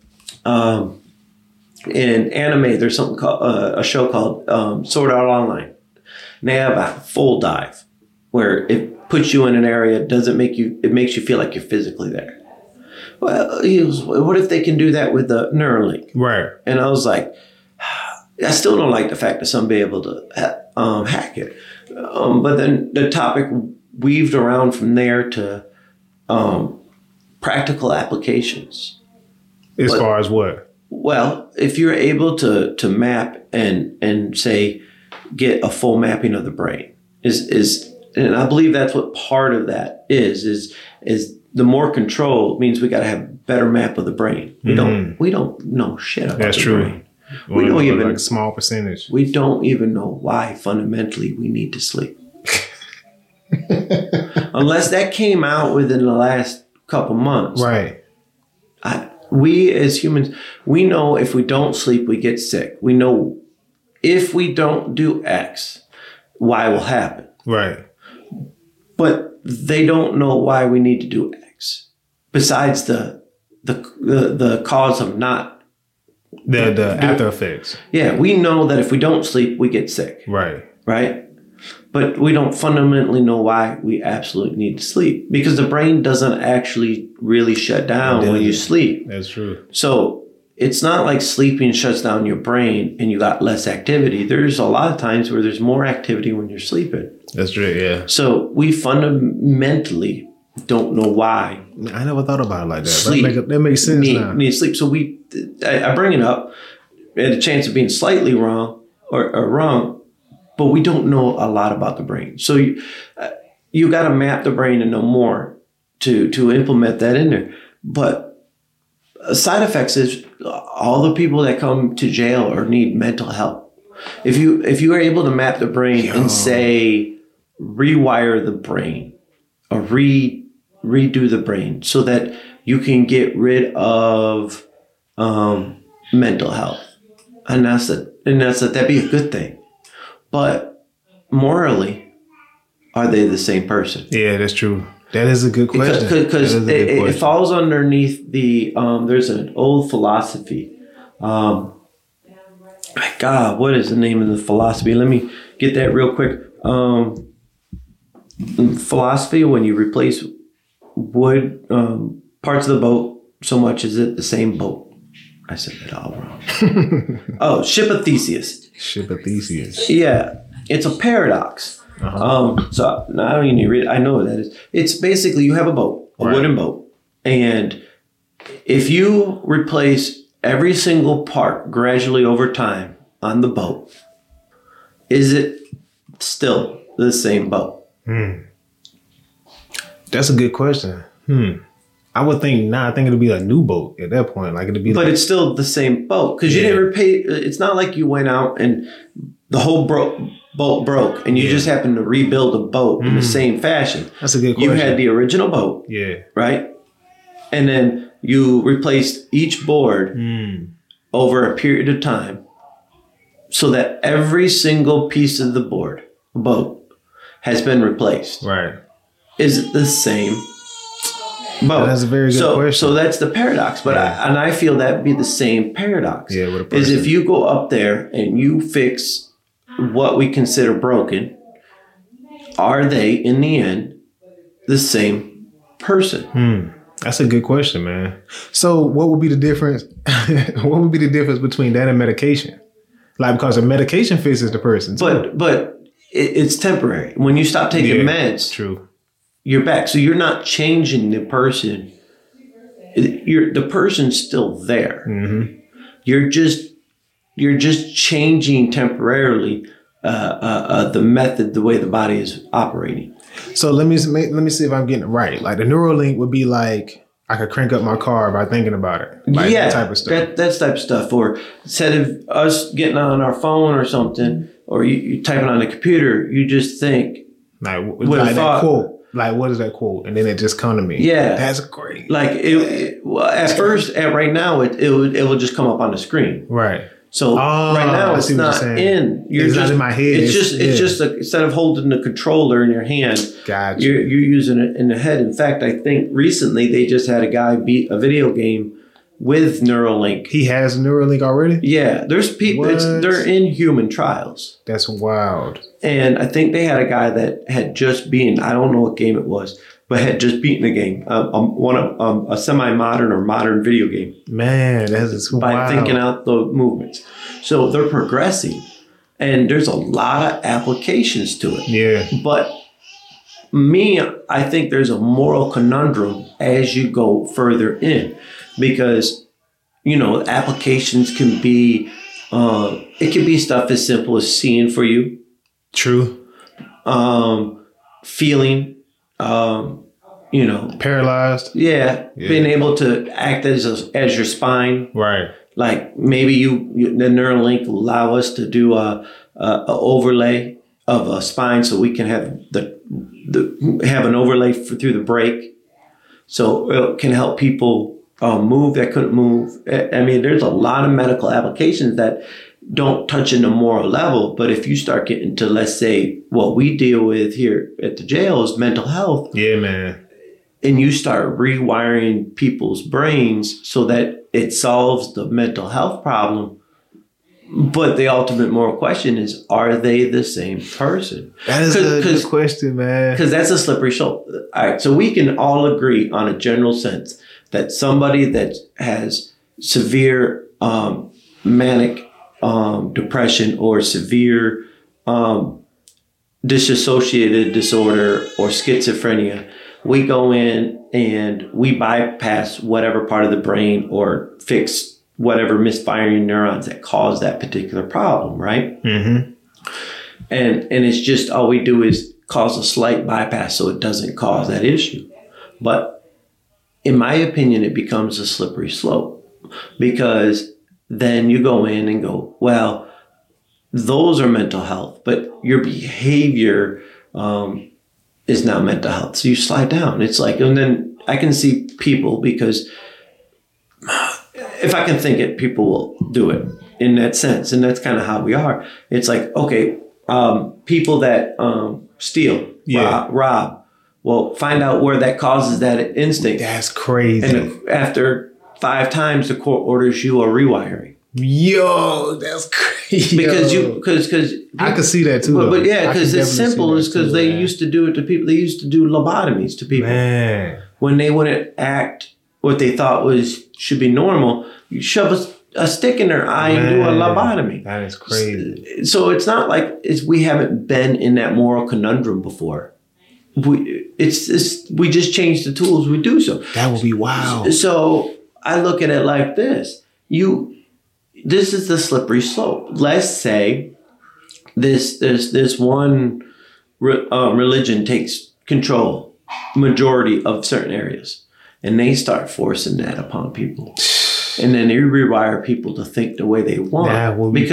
in anime, there's something called a show called Sword Art Online. And they have a full dive where it puts you in an area, it makes you feel like you're physically there. Well, what if they can do that with the Neuralink? Right. And I was like, I still don't like the fact that some be able to hack it. But then the topic weaved around from there to practical applications. As far as what? Well, if you're able to map and say get a full mapping of the brain is and I believe that's what part of that is the more control means we got to have a better map of the brain. We don't know shit about that's the true. brain. We don't even like a small percentage. We don't even know why fundamentally we need to sleep. Unless that came out within the last couple months. Right. We as humans, we know if we don't sleep, we get sick. We know if we don't do X, Y will happen. Right. But they don't know why we need to do X. Besides the cause of not the after effects. Yeah, we know that if we don't sleep, we get sick. Right. Right? But we don't fundamentally know why we absolutely need to sleep, because the brain doesn't actually really shut down when you sleep. That's true. So it's not like sleeping shuts down your brain and you got less activity. There's a lot of times where there's more activity when you're sleeping. That's true, yeah. So we fundamentally don't know why. I never thought about it like that. Sleep. That makes sense now. Need sleep. So I bring it up at a chance of being slightly wrong or wrong, but we don't know a lot about the brain. So you got to map the brain and know more to implement that in there. But side effects is all the people that come to jail or need mental help. If you are able to map the brain and say rewire the brain or redo the brain so that you can get rid of mental health, and that'd be a good thing. But morally, are they the same person? Yeah, that's true. That is a good question. Because it falls underneath the there's an old philosophy. God, what is the name of the philosophy? Let me get that real quick. Philosophy, when you replace wood parts of the boat so much as it the same boat. I said that all wrong. Oh, Ship of Theseus. Ship of Theseus. Yeah, it's a paradox. So I don't even need to read it. I know what that is. It's basically you have a boat, a wooden boat, and if you replace every single part gradually over time on the boat, is it still the same boat? That's a good question. I would think I think it'll be a new boat at that point. Like it'll be, but it's still the same boat because you didn't repay. It's not like you went out and the whole boat broke, and you just happened to rebuild a boat in the same fashion. That's a good question. You had the original boat, right? And then you replaced each board over a period of time so that every single piece of the boat has been replaced. Right. Is it the same boat? That's a very good question. So that's the paradox. But I feel that would be the same paradox. Yeah, with a is person. if you go up there and you fix what we consider broken, are they in the end the same person? That's a good question, man. So what would be the difference? What would be the difference between that and medication? Like, because a medication fixes the person too. But it's temporary. When you stop taking meds, true, you're back. So you're not changing the person. The person's still there. You're just changing temporarily the method, the way the body is operating. So let me see if I'm getting it right. Like the Neuralink would be like I could crank up my car by thinking about it. Like that type of stuff. That type of stuff. Or instead of us getting on our phone or something, or you typing on the computer, you just think like that quote. Like, what is that quote? And then it just come to me. Yeah, that's great. Like right now, it will just come up on the screen. Right. So right now it's not in. It's not in my head. It's just instead of holding the controller in your hand, gotcha. You're using it in the head. In fact, I think recently they just had a guy beat a video game with Neuralink. He has Neuralink already? Yeah, there's people. They're in human trials. That's wild. And I think they had a guy that had just beaten. I don't know what game it was, but had just beaten a game, a semi-modern or modern video game. Man, that's wild. By thinking out the movements. So they're progressing, and there's a lot of applications to it. Yeah. But I think there's a moral conundrum as you go further in, because, applications can be, it can be stuff as simple as seeing for you. True. Feeling, paralyzed. Yeah, being able to act as your spine. Right. Like maybe the Neuralink will allow us to do a overlay of a spine, so we can have have an overlay through the brake, so it can help people move that couldn't move. I mean, there's a lot of medical applications that don't touch in the moral level, but if you start getting to, let's say, what we deal with here at the jail is mental health. Yeah, man. And you start rewiring people's brains so that it solves the mental health problem. But the ultimate moral question is, are they the same person? That is a good question, man. Because that's a slippery slope. All right, so we can all agree on a general sense that somebody that has severe manic depression or severe dissociative disorder or schizophrenia, we go in and we bypass whatever part of the brain or fix whatever misfiring neurons that cause that particular problem, right? Mm-hmm. And it's just all we do is cause a slight bypass so it doesn't cause that issue. But in my opinion, it becomes a slippery slope, because then you go in and go, well, those are mental health, but your behavior is not mental health. So you slide down. It's like, and then I can see people, because if I can think it, people will do it in that sense. And that's kind of how we are. It's like, okay, people that steal, rob, well, find out where that causes that instinct. That's crazy. And after 5 times, the court orders you a rewiring. Yo, that's crazy. Because I could see that too. But yeah, because it's simple. It's because they used to do it to people. They used to do lobotomies to people. Man. When they wouldn't act what they thought should be normal, you shove a stick in their eye and do a lobotomy. That is crazy. So it's not like we haven't been in that moral conundrum before. We just change the tools we do so. That would be wild. So I look at it like this. This is the slippery slope. Let's say this one religion takes control, majority of certain areas, and they start forcing that upon people. And then they rewire people to think the way they want. Because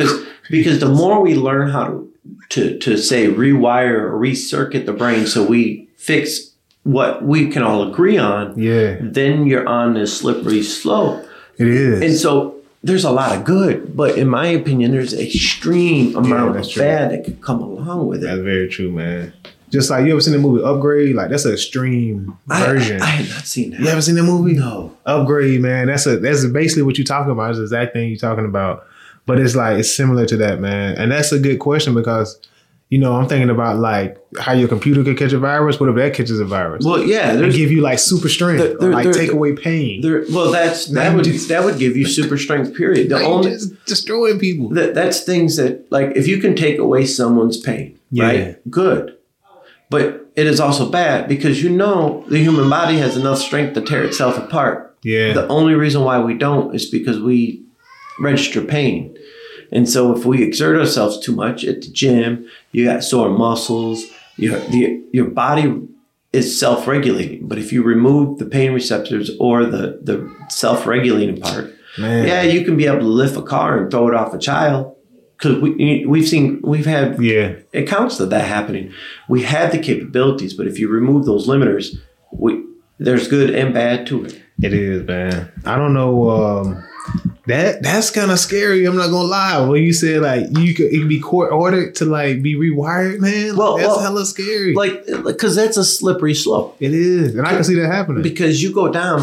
Because the more we learn how to say rewire or recircuit the brain so we fix what we can all agree on, then you're on this slippery slope. It is. And so there's a lot of good, but in my opinion, there's an extreme amount of bad that could come along with it. That's very true, man. Just like, you ever seen the movie Upgrade? Like, that's an extreme version. I have not seen that. You haven't seen that movie? No. Upgrade, man. That's basically what you're talking about. It's the exact thing you're talking about. But it's like, it's similar to that, man. And that's a good question because, you know, I'm thinking about like how your computer could catch a virus. What if that catches a virus? Well, yeah. And give you like super strength, or like take away pain. That would give you super strength, period. The only just destroying people. That's things that, like, if you can take away someone's pain, right? Good. But it is also bad because, you know, the human body has enough strength to tear itself apart. Yeah. The only reason why we don't is because we register pain. And so if we exert ourselves too much at the gym, you got sore muscles, your body is self-regulating. But if you remove the pain receptors or the self-regulating part, you can be able to lift a car and throw it off a child. Because we've had accounts of that happening. We have the capabilities, but if you remove those limiters, there's good and bad to it. It is, man. I don't know. That's kind of scary. I'm not gonna lie. When you said like it could be court ordered to like be rewired, man. That's hella scary. Like, because that's a slippery slope. It is, and I can see that happening. Because you go down.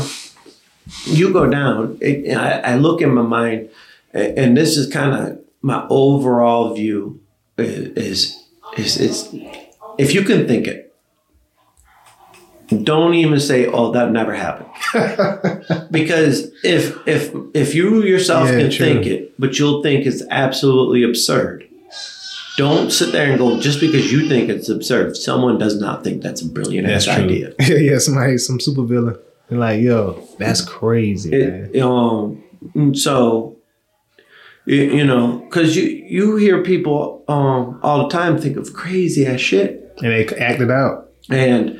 I look in my mind, and this is kind of my overall view. Is if you can think it. Don't even say, "Oh, that never happened," because if you yourself can think it, but you'll think it's absolutely absurd. Don't sit there and go, just because you think it's absurd, someone does not think that's a brilliant ass idea. Some super villain, and like, yo, that's crazy, man. So, you know, because you hear people all the time think of crazy ass shit, and they act it out, and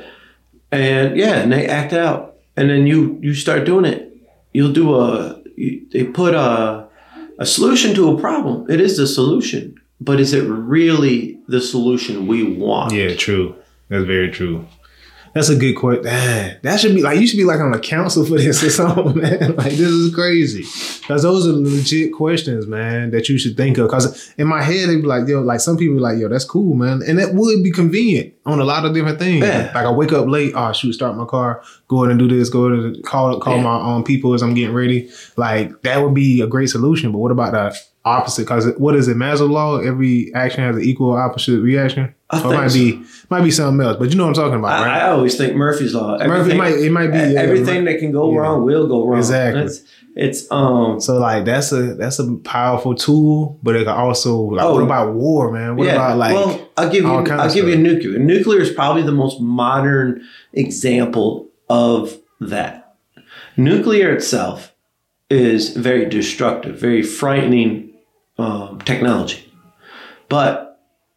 they act out, and then you start doing it. You'll do they put a solution to a problem. It is the solution, but is it really the solution we want? Yeah, true. That's very true. That's a good question. That should be like, you should be like on a council for this or something, man. Like, this is crazy. Because those are legit questions, man, that you should think of. Because in my head, they'd be like, yo, like some people are like, yo, that's cool, man. And that would be convenient on a lot of different things. Yeah. Like I wake up late, start my car, go ahead and do this, go ahead and call my people as I'm getting ready. Like, that would be a great solution. But what about the opposite? Because what is it, Maslow's law? Every action has an equal opposite reaction? Or it might be something else, but you know what I'm talking about, right? I always think Murphy's law. It might be everything that can go wrong will go wrong. Exactly. It's so like that's a powerful tool, but it can also what about war, man? What about like? Well, I'll give you nuclear. Nuclear is probably the most modern example of that. Nuclear itself is very destructive, very frightening technology, but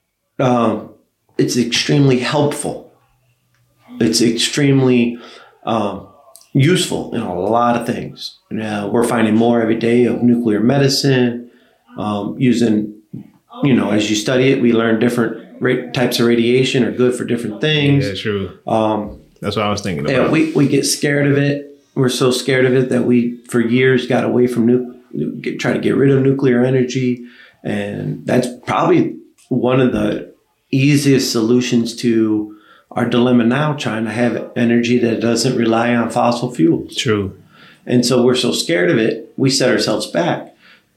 it's extremely helpful. It's extremely useful in a lot of things. We're finding more every day of nuclear medicine, using, as you study it, we learn different types of radiation are good for different things. Yeah, true. That's what I was thinking about. Yeah, we get scared of it. We're so scared of it that we, for years, got away from try to get rid of nuclear energy. And that's probably one of the easiest solutions to our dilemma now, trying to have energy that doesn't rely on fossil fuels. True. And so we're so scared of it, we set ourselves back.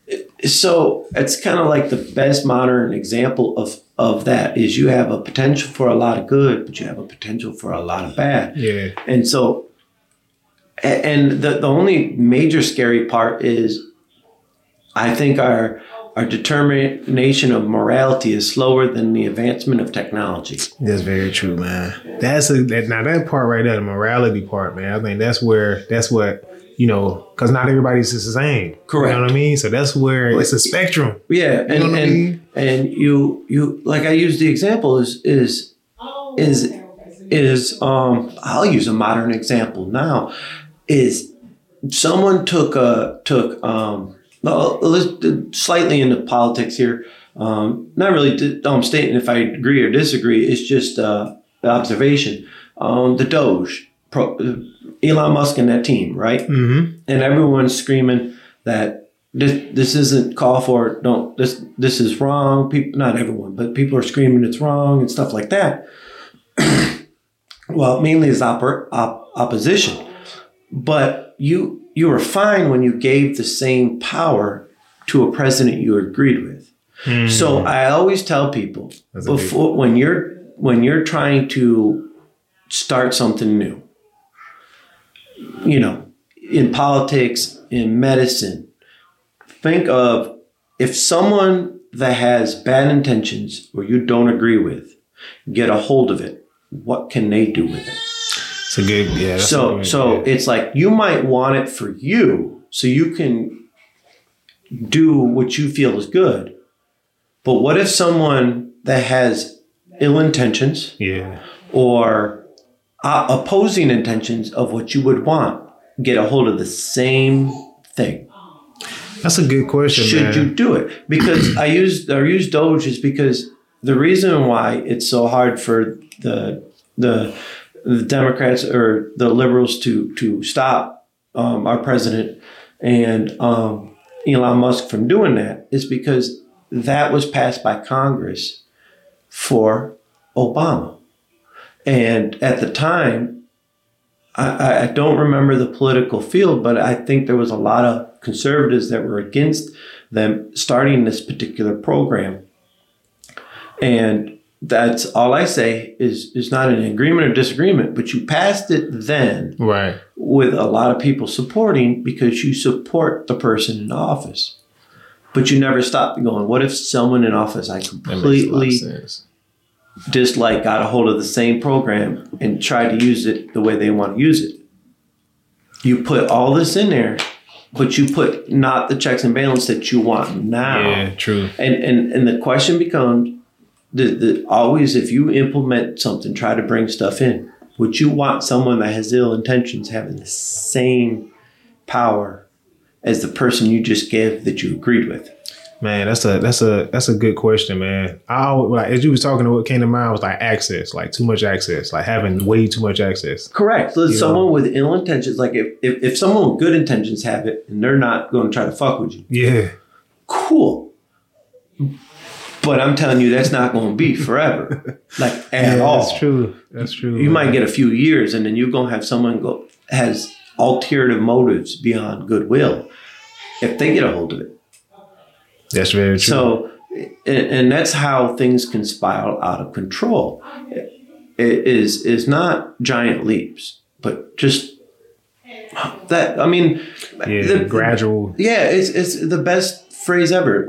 So it's kind of like the best modern example of that is you have a potential for a lot of good, but you have a potential for a lot of bad. Yeah. And so, and the only major scary part is I think our determination of morality is slower than the advancement of technology. That's very true, man. Now that part right there, the morality part, man, I think that's what, because not everybody's the same. Correct. You know what I mean? So that's where it's a spectrum. Yeah. And you like I use the example is I'll use a modern example now, is someone took let's slightly into politics here. Not really stating if I agree or disagree. It's just observation. The Doge, Elon Musk and that team, right? Mm-hmm. And everyone's screaming that this isn't called for. Don't this is wrong. People, not everyone, but people are screaming it's wrong and stuff like that. Well, mainly as opposition, but you were fine when you gave the same power to a president you agreed with. Mm. So I always tell people before when you're trying to start something new, in politics, in medicine, think of if someone that has bad intentions or you don't agree with, get a hold of it. What can they do with it? It's a good, yeah. So it's like you might want it for you so you can do what you feel is good. But what if someone that has ill intentions or opposing intentions of what you would want get a hold of the same thing? That's a good question. Should you do it? Because I use Doge is because the reason why it's so hard for the Democrats or the liberals to stop our president and Elon Musk from doing that is because that was passed by Congress for Obama. And at the time, I don't remember the political field, but I think there was a lot of conservatives that were against them starting this particular program. And that's all I say is not an agreement or disagreement, but you passed it then with a lot of people supporting because you support the person in office. But you never stopped going, what if someone in office I completely dislike got a hold of the same program and tried to use it the way they want to use it? You put all this in there, but you put not the checks and balance that you want now. Yeah, true. And the question becomes, always if you implement something, try to bring stuff in. Would you want someone that has ill intentions having the same power as the person you just gave that you agreed with? Man, that's a good question, man. I always, like, as you was talking, what came to mind was like access, like too much access, like having way too much access. Correct. So someone with ill intentions, like if someone with good intentions have it and they're not going to try to fuck with you. Yeah. Cool. But I'm telling you, that's not going to be forever, like at all. That's true. You might get a few years, and then you're going to have someone has ulterior motives beyond goodwill if they get a hold of it. That's very true. So, and that's how things can spiral out of control. It is not giant leaps, but just that. I mean, gradual. Yeah, it's the best phrase ever.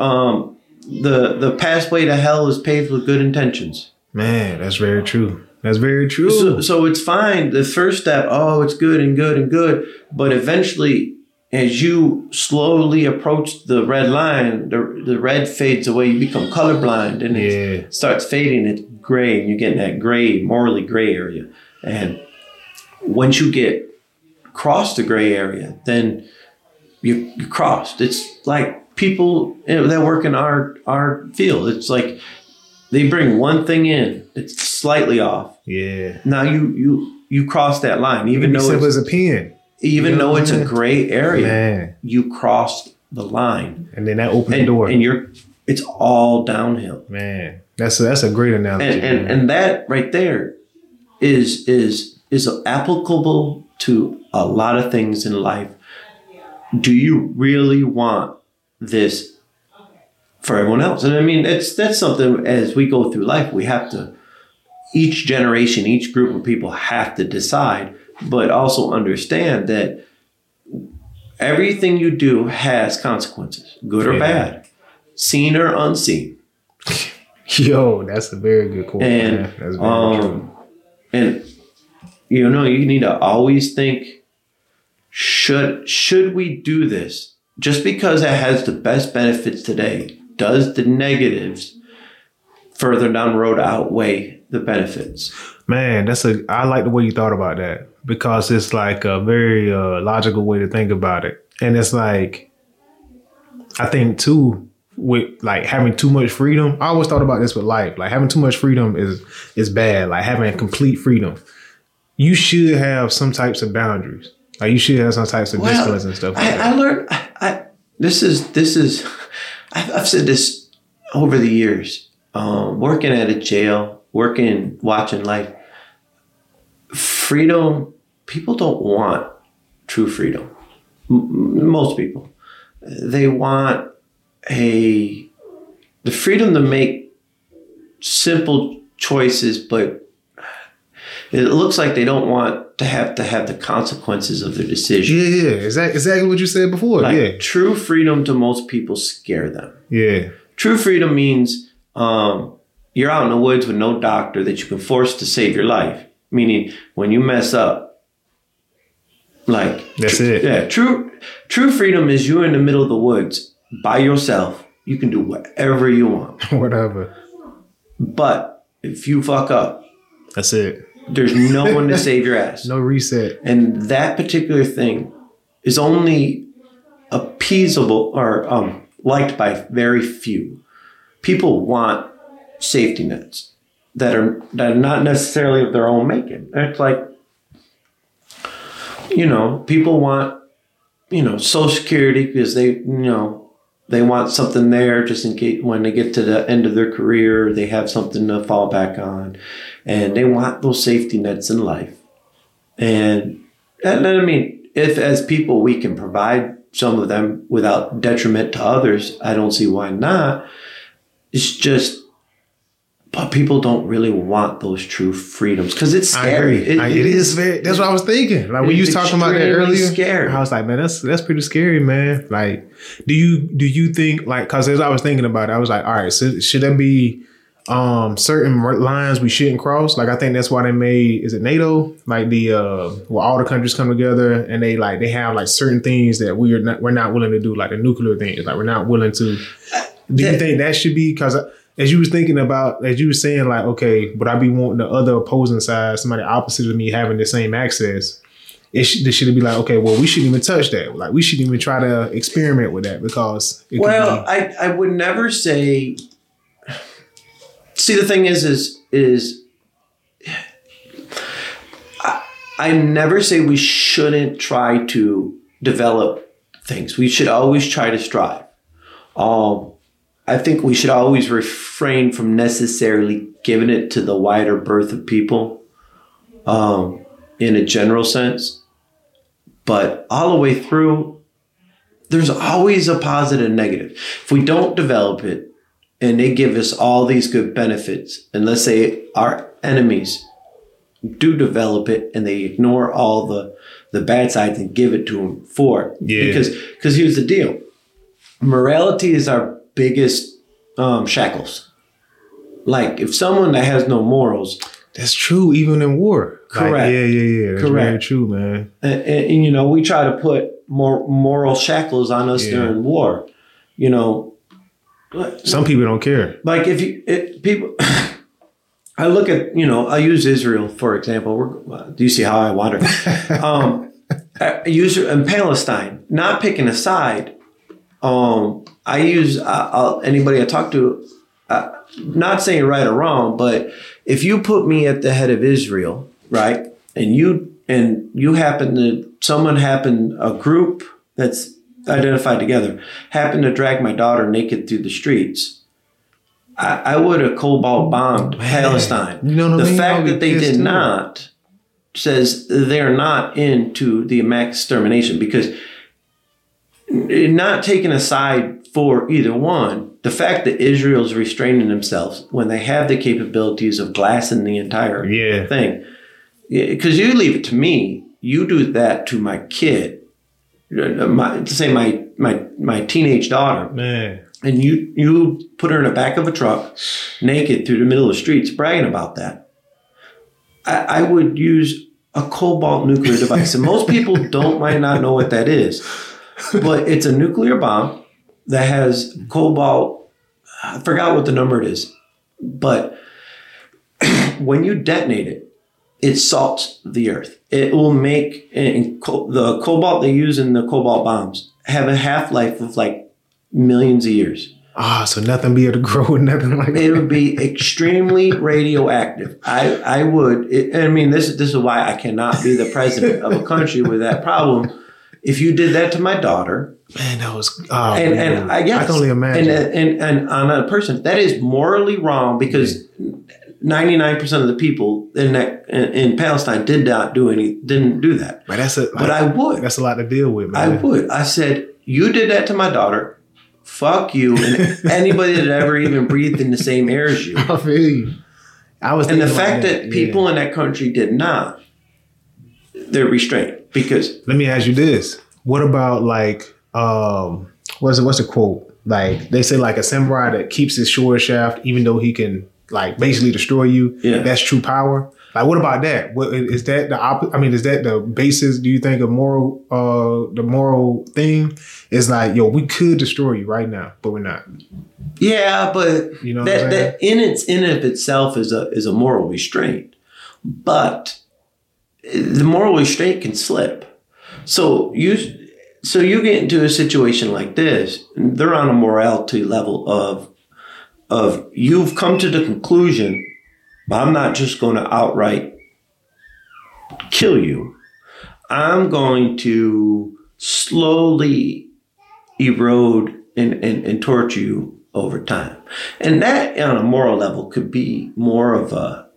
The pathway to hell is paved with good intentions. Man, that's very true. That's very true. So it's fine. The first step, it's good and good and good. But eventually, as you slowly approach the red line, the red fades away. You become colorblind and it starts fading. It's gray and you get in that gray, morally gray area. And once you get across the gray area, then you crossed. It's like people that work in our field. It's like they bring one thing in that's slightly off. Yeah. Now you cross that line, even though it's a pen. Even though it's a gray area, man. You crossed the line, and then that opened the door, and it's all downhill. Man, that's a great analogy. And that right there is applicable to a lot of things in life. Do you really want this for everyone else? And I mean, that's something as we go through life, we have to, each generation, each group of people have to decide, but also understand that everything you do has consequences, good or bad, seen or unseen. Yo, that's a very good quote. And, man. That's very true. And you need to always think, should we do this? Just because it has the best benefits today, does the negatives further down the road outweigh the benefits? Man, I like the way you thought about that, because it's like a very logical way to think about it. And it's like, I think too, with like having too much freedom. I always thought about this with life. Like having too much freedom is bad. Like having complete freedom. You should have some types of boundaries. Like you should have some types of disciplines and stuff. I learned. This is. I've said this over the years. Working at a jail, watching life. Freedom. People don't want true freedom. Most people. They want the freedom to make simple choices, but it looks like they don't want to have the consequences of their decision. Yeah. Exactly what you said before. Like, true freedom to most people scare them. Yeah. True freedom means you're out in the woods with no doctor that you can force to save your life. Meaning, when you mess up, like that's it. Yeah. True freedom is you're in the middle of the woods by yourself. You can do whatever you want. Whatever. But if you fuck up, that's it. There's no one to save your ass. No reset. And that particular thing is only appeasable or liked by very few. People want safety nets that are not necessarily of their own making. It's like, people want, Social Security because they want something there just in case when they get to the end of their career, they have something to fall back on. And they want those safety nets in life. And I mean, if as people we can provide some of them without detriment to others, I don't see why not. It's just, but people don't really want those true freedoms because it's scary. It is very. That's what I was thinking. Like when you was talking about that earlier, scary. I was like, man, that's pretty scary, man. Like, do you think like? Because as I was thinking about it, I was like, all right, so should there be certain lines we shouldn't cross? Like I think that's why they made, is it NATO? Like the where all the countries come together and they have like certain things that we're not willing to do, like the nuclear things. Like we're not willing to. Do you think that should be? Because as you was thinking about, as you were saying, like, okay, but I be wanting the other opposing side, somebody opposite of me having the same access. Should it be like, okay, well, we shouldn't even touch that. Like, we shouldn't even try to experiment with that because it could be. I would never say. See, the thing is I never say we shouldn't try to develop things. We should always try to strive. I think we should always refrain from necessarily giving it to the wider berth of people in a general sense. But all the way through, there's always a positive and negative. If we don't develop it and they give us all these good benefits, and let's say our enemies do develop it and they ignore all the bad sides and give it to them for it. Yeah. Because here's the deal. Morality is our biggest shackles. Like if someone that has no morals, that's true even in war. Correct. Like, yeah. That's very true, man. And we try to put more moral shackles on us during war. Some people don't care. Like people, I look at I use Israel for example. Do you see how I wander? I use in Palestine, not picking a side. I use anybody I talk to, not saying right or wrong, but if you put me at the head of Israel, right, and a group that's identified together, happened to drag my daughter naked through the streets, I would have cobalt bombed Palestine. The fact that they did not says they're not into the mass extermination because not taking a side for either one, the fact that Israel's restraining themselves when they have the capabilities of glassing the entire thing. Because you leave it to me, you do that to my kid, my teenage daughter, man, and you put her in the back of a truck, naked through the middle of the streets, bragging about that. I would use a cobalt nuclear device, and most people might not know what that is. But it's a nuclear bomb that has cobalt. I forgot what the number it is. But when you detonate it, it salts the earth. It will make the cobalt they use in the cobalt bombs have a half-life of like millions of years. So nothing be able to grow with nothing like that. It would be extremely radioactive. I mean, this is why I cannot be the president of a country with that problem. If you did that to my daughter, Man, that was and I guess I can only imagine. and on a person that is morally wrong because 99% of the people in Palestine didn't do that. But I would. That's a lot to deal with, man. I would. I said, you did that to my daughter. Fuck you and anybody that ever even breathed in the same air as you. I feel you. And the fact that people in that country did not, they're restrained because. Let me ask you this: what about like, what's the quote? Like they say, like a samurai that keeps his sword shaft, even though he can like basically destroy you. Yeah. That's true power. Like, what about that? What is that the opposite? I mean, is that the basis? Do you think of the moral thing is like, yo, we could destroy you right now, but we're not. Yeah, but you know that in of itself is a moral restraint, but the moral restraint can slip. So you get into a situation like this, and they're on a morality level of you've come to the conclusion. I'm not just going to outright kill you. I'm going to slowly erode and torture you over time. And that on a moral level could be more of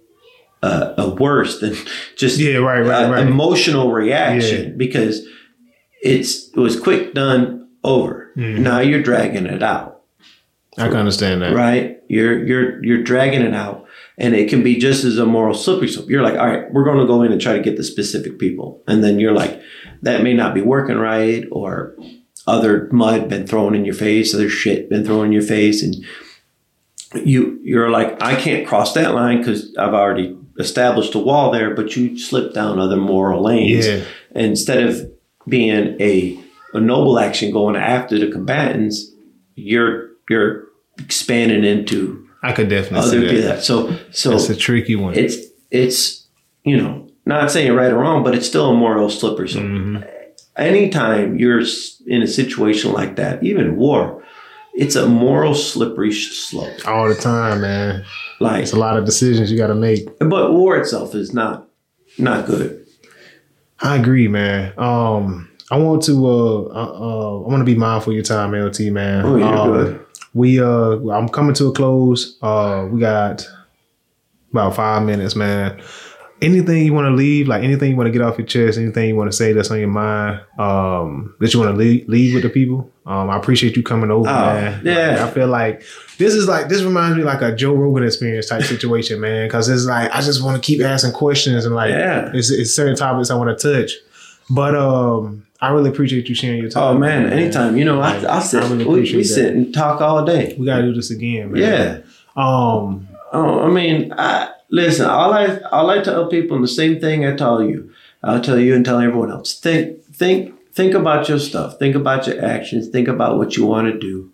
a worse than just emotional reaction because it was quick, done, over. Mm-hmm. Now you're dragging it out. I can understand that. Right? You're dragging it out. And it can be just as a moral slippery slope. You're like, all right, we're going to go in and try to get the specific people. And then you're like, that may not be working right, or other mud been thrown in your face, other shit been thrown in your face. And you're like, I can't cross that line because I've already established a wall there, but you slip down other moral lanes. Yeah. Instead of being a noble action going after the combatants, you're expanding into I could definitely see that. So it's a tricky one. It's not saying right or wrong, but it's still a moral slippery slope. Mm-hmm. Anytime you're in a situation like that, even war, it's a moral slippery slope. All the time, man. Like it's a lot of decisions you got to make. But war itself is not good. I agree, man. I want to be mindful of your time, LT, man. Oh, you're good. I'm coming to a close. We got about 5 minutes, man. Anything you want to leave, like anything you want to get off your chest, anything you want to say that's on your mind, that you want to leave with the people. I appreciate you coming over, man. Yeah. Like, I feel like this reminds me like a Joe Rogan experience type situation, man. Cause it's like, I just want to keep asking questions and like, it's certain topics I want to touch. But, I really appreciate you sharing your time. Oh man, anytime. You know, I sit. We sit and talk all day. We gotta do this again, man. Yeah. I mean, listen. All I tell people, and the same thing I tell you. I'll tell you and tell everyone else. Think about your stuff. Think about your actions. Think about what you want to do,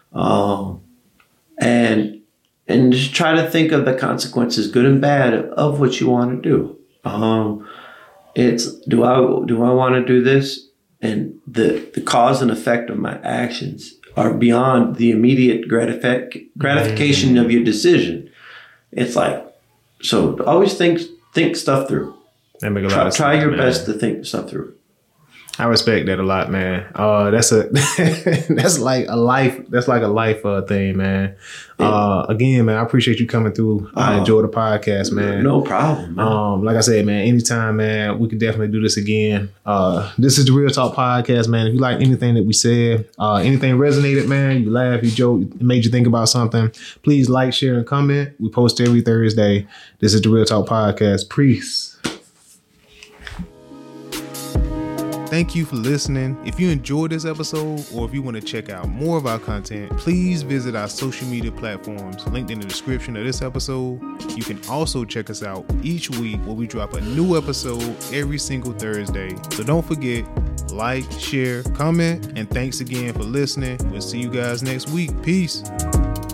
and just try to think of the consequences, good and bad, of what you want to do. It's do I want to do this? And the cause and effect of my actions are beyond the immediate gratification of your decision. It's like, so always think stuff through. That make a lot of sense, try your man. best to think stuff through. I respect that a lot, man. That's like a life thing, man. Again, man, I appreciate you coming through. I enjoy the podcast, man. No problem, man. Like I said, man, anytime, man, we can definitely do this again. This is the Real Talk Podcast, man. If you like anything that we said, anything resonated, man, you laugh, you joke, it made you think about something, please like, share, and comment. We post every Thursday. This is the Real Talk Podcast. Peace. Thank you for listening. If you enjoyed this episode or if you want to check out more of our content, please visit our social media platforms linked in the description of this episode. You can also check us out each week where we drop a new episode every single Thursday. So don't forget, like, share, comment, and thanks again for listening. We'll see you guys next week. Peace.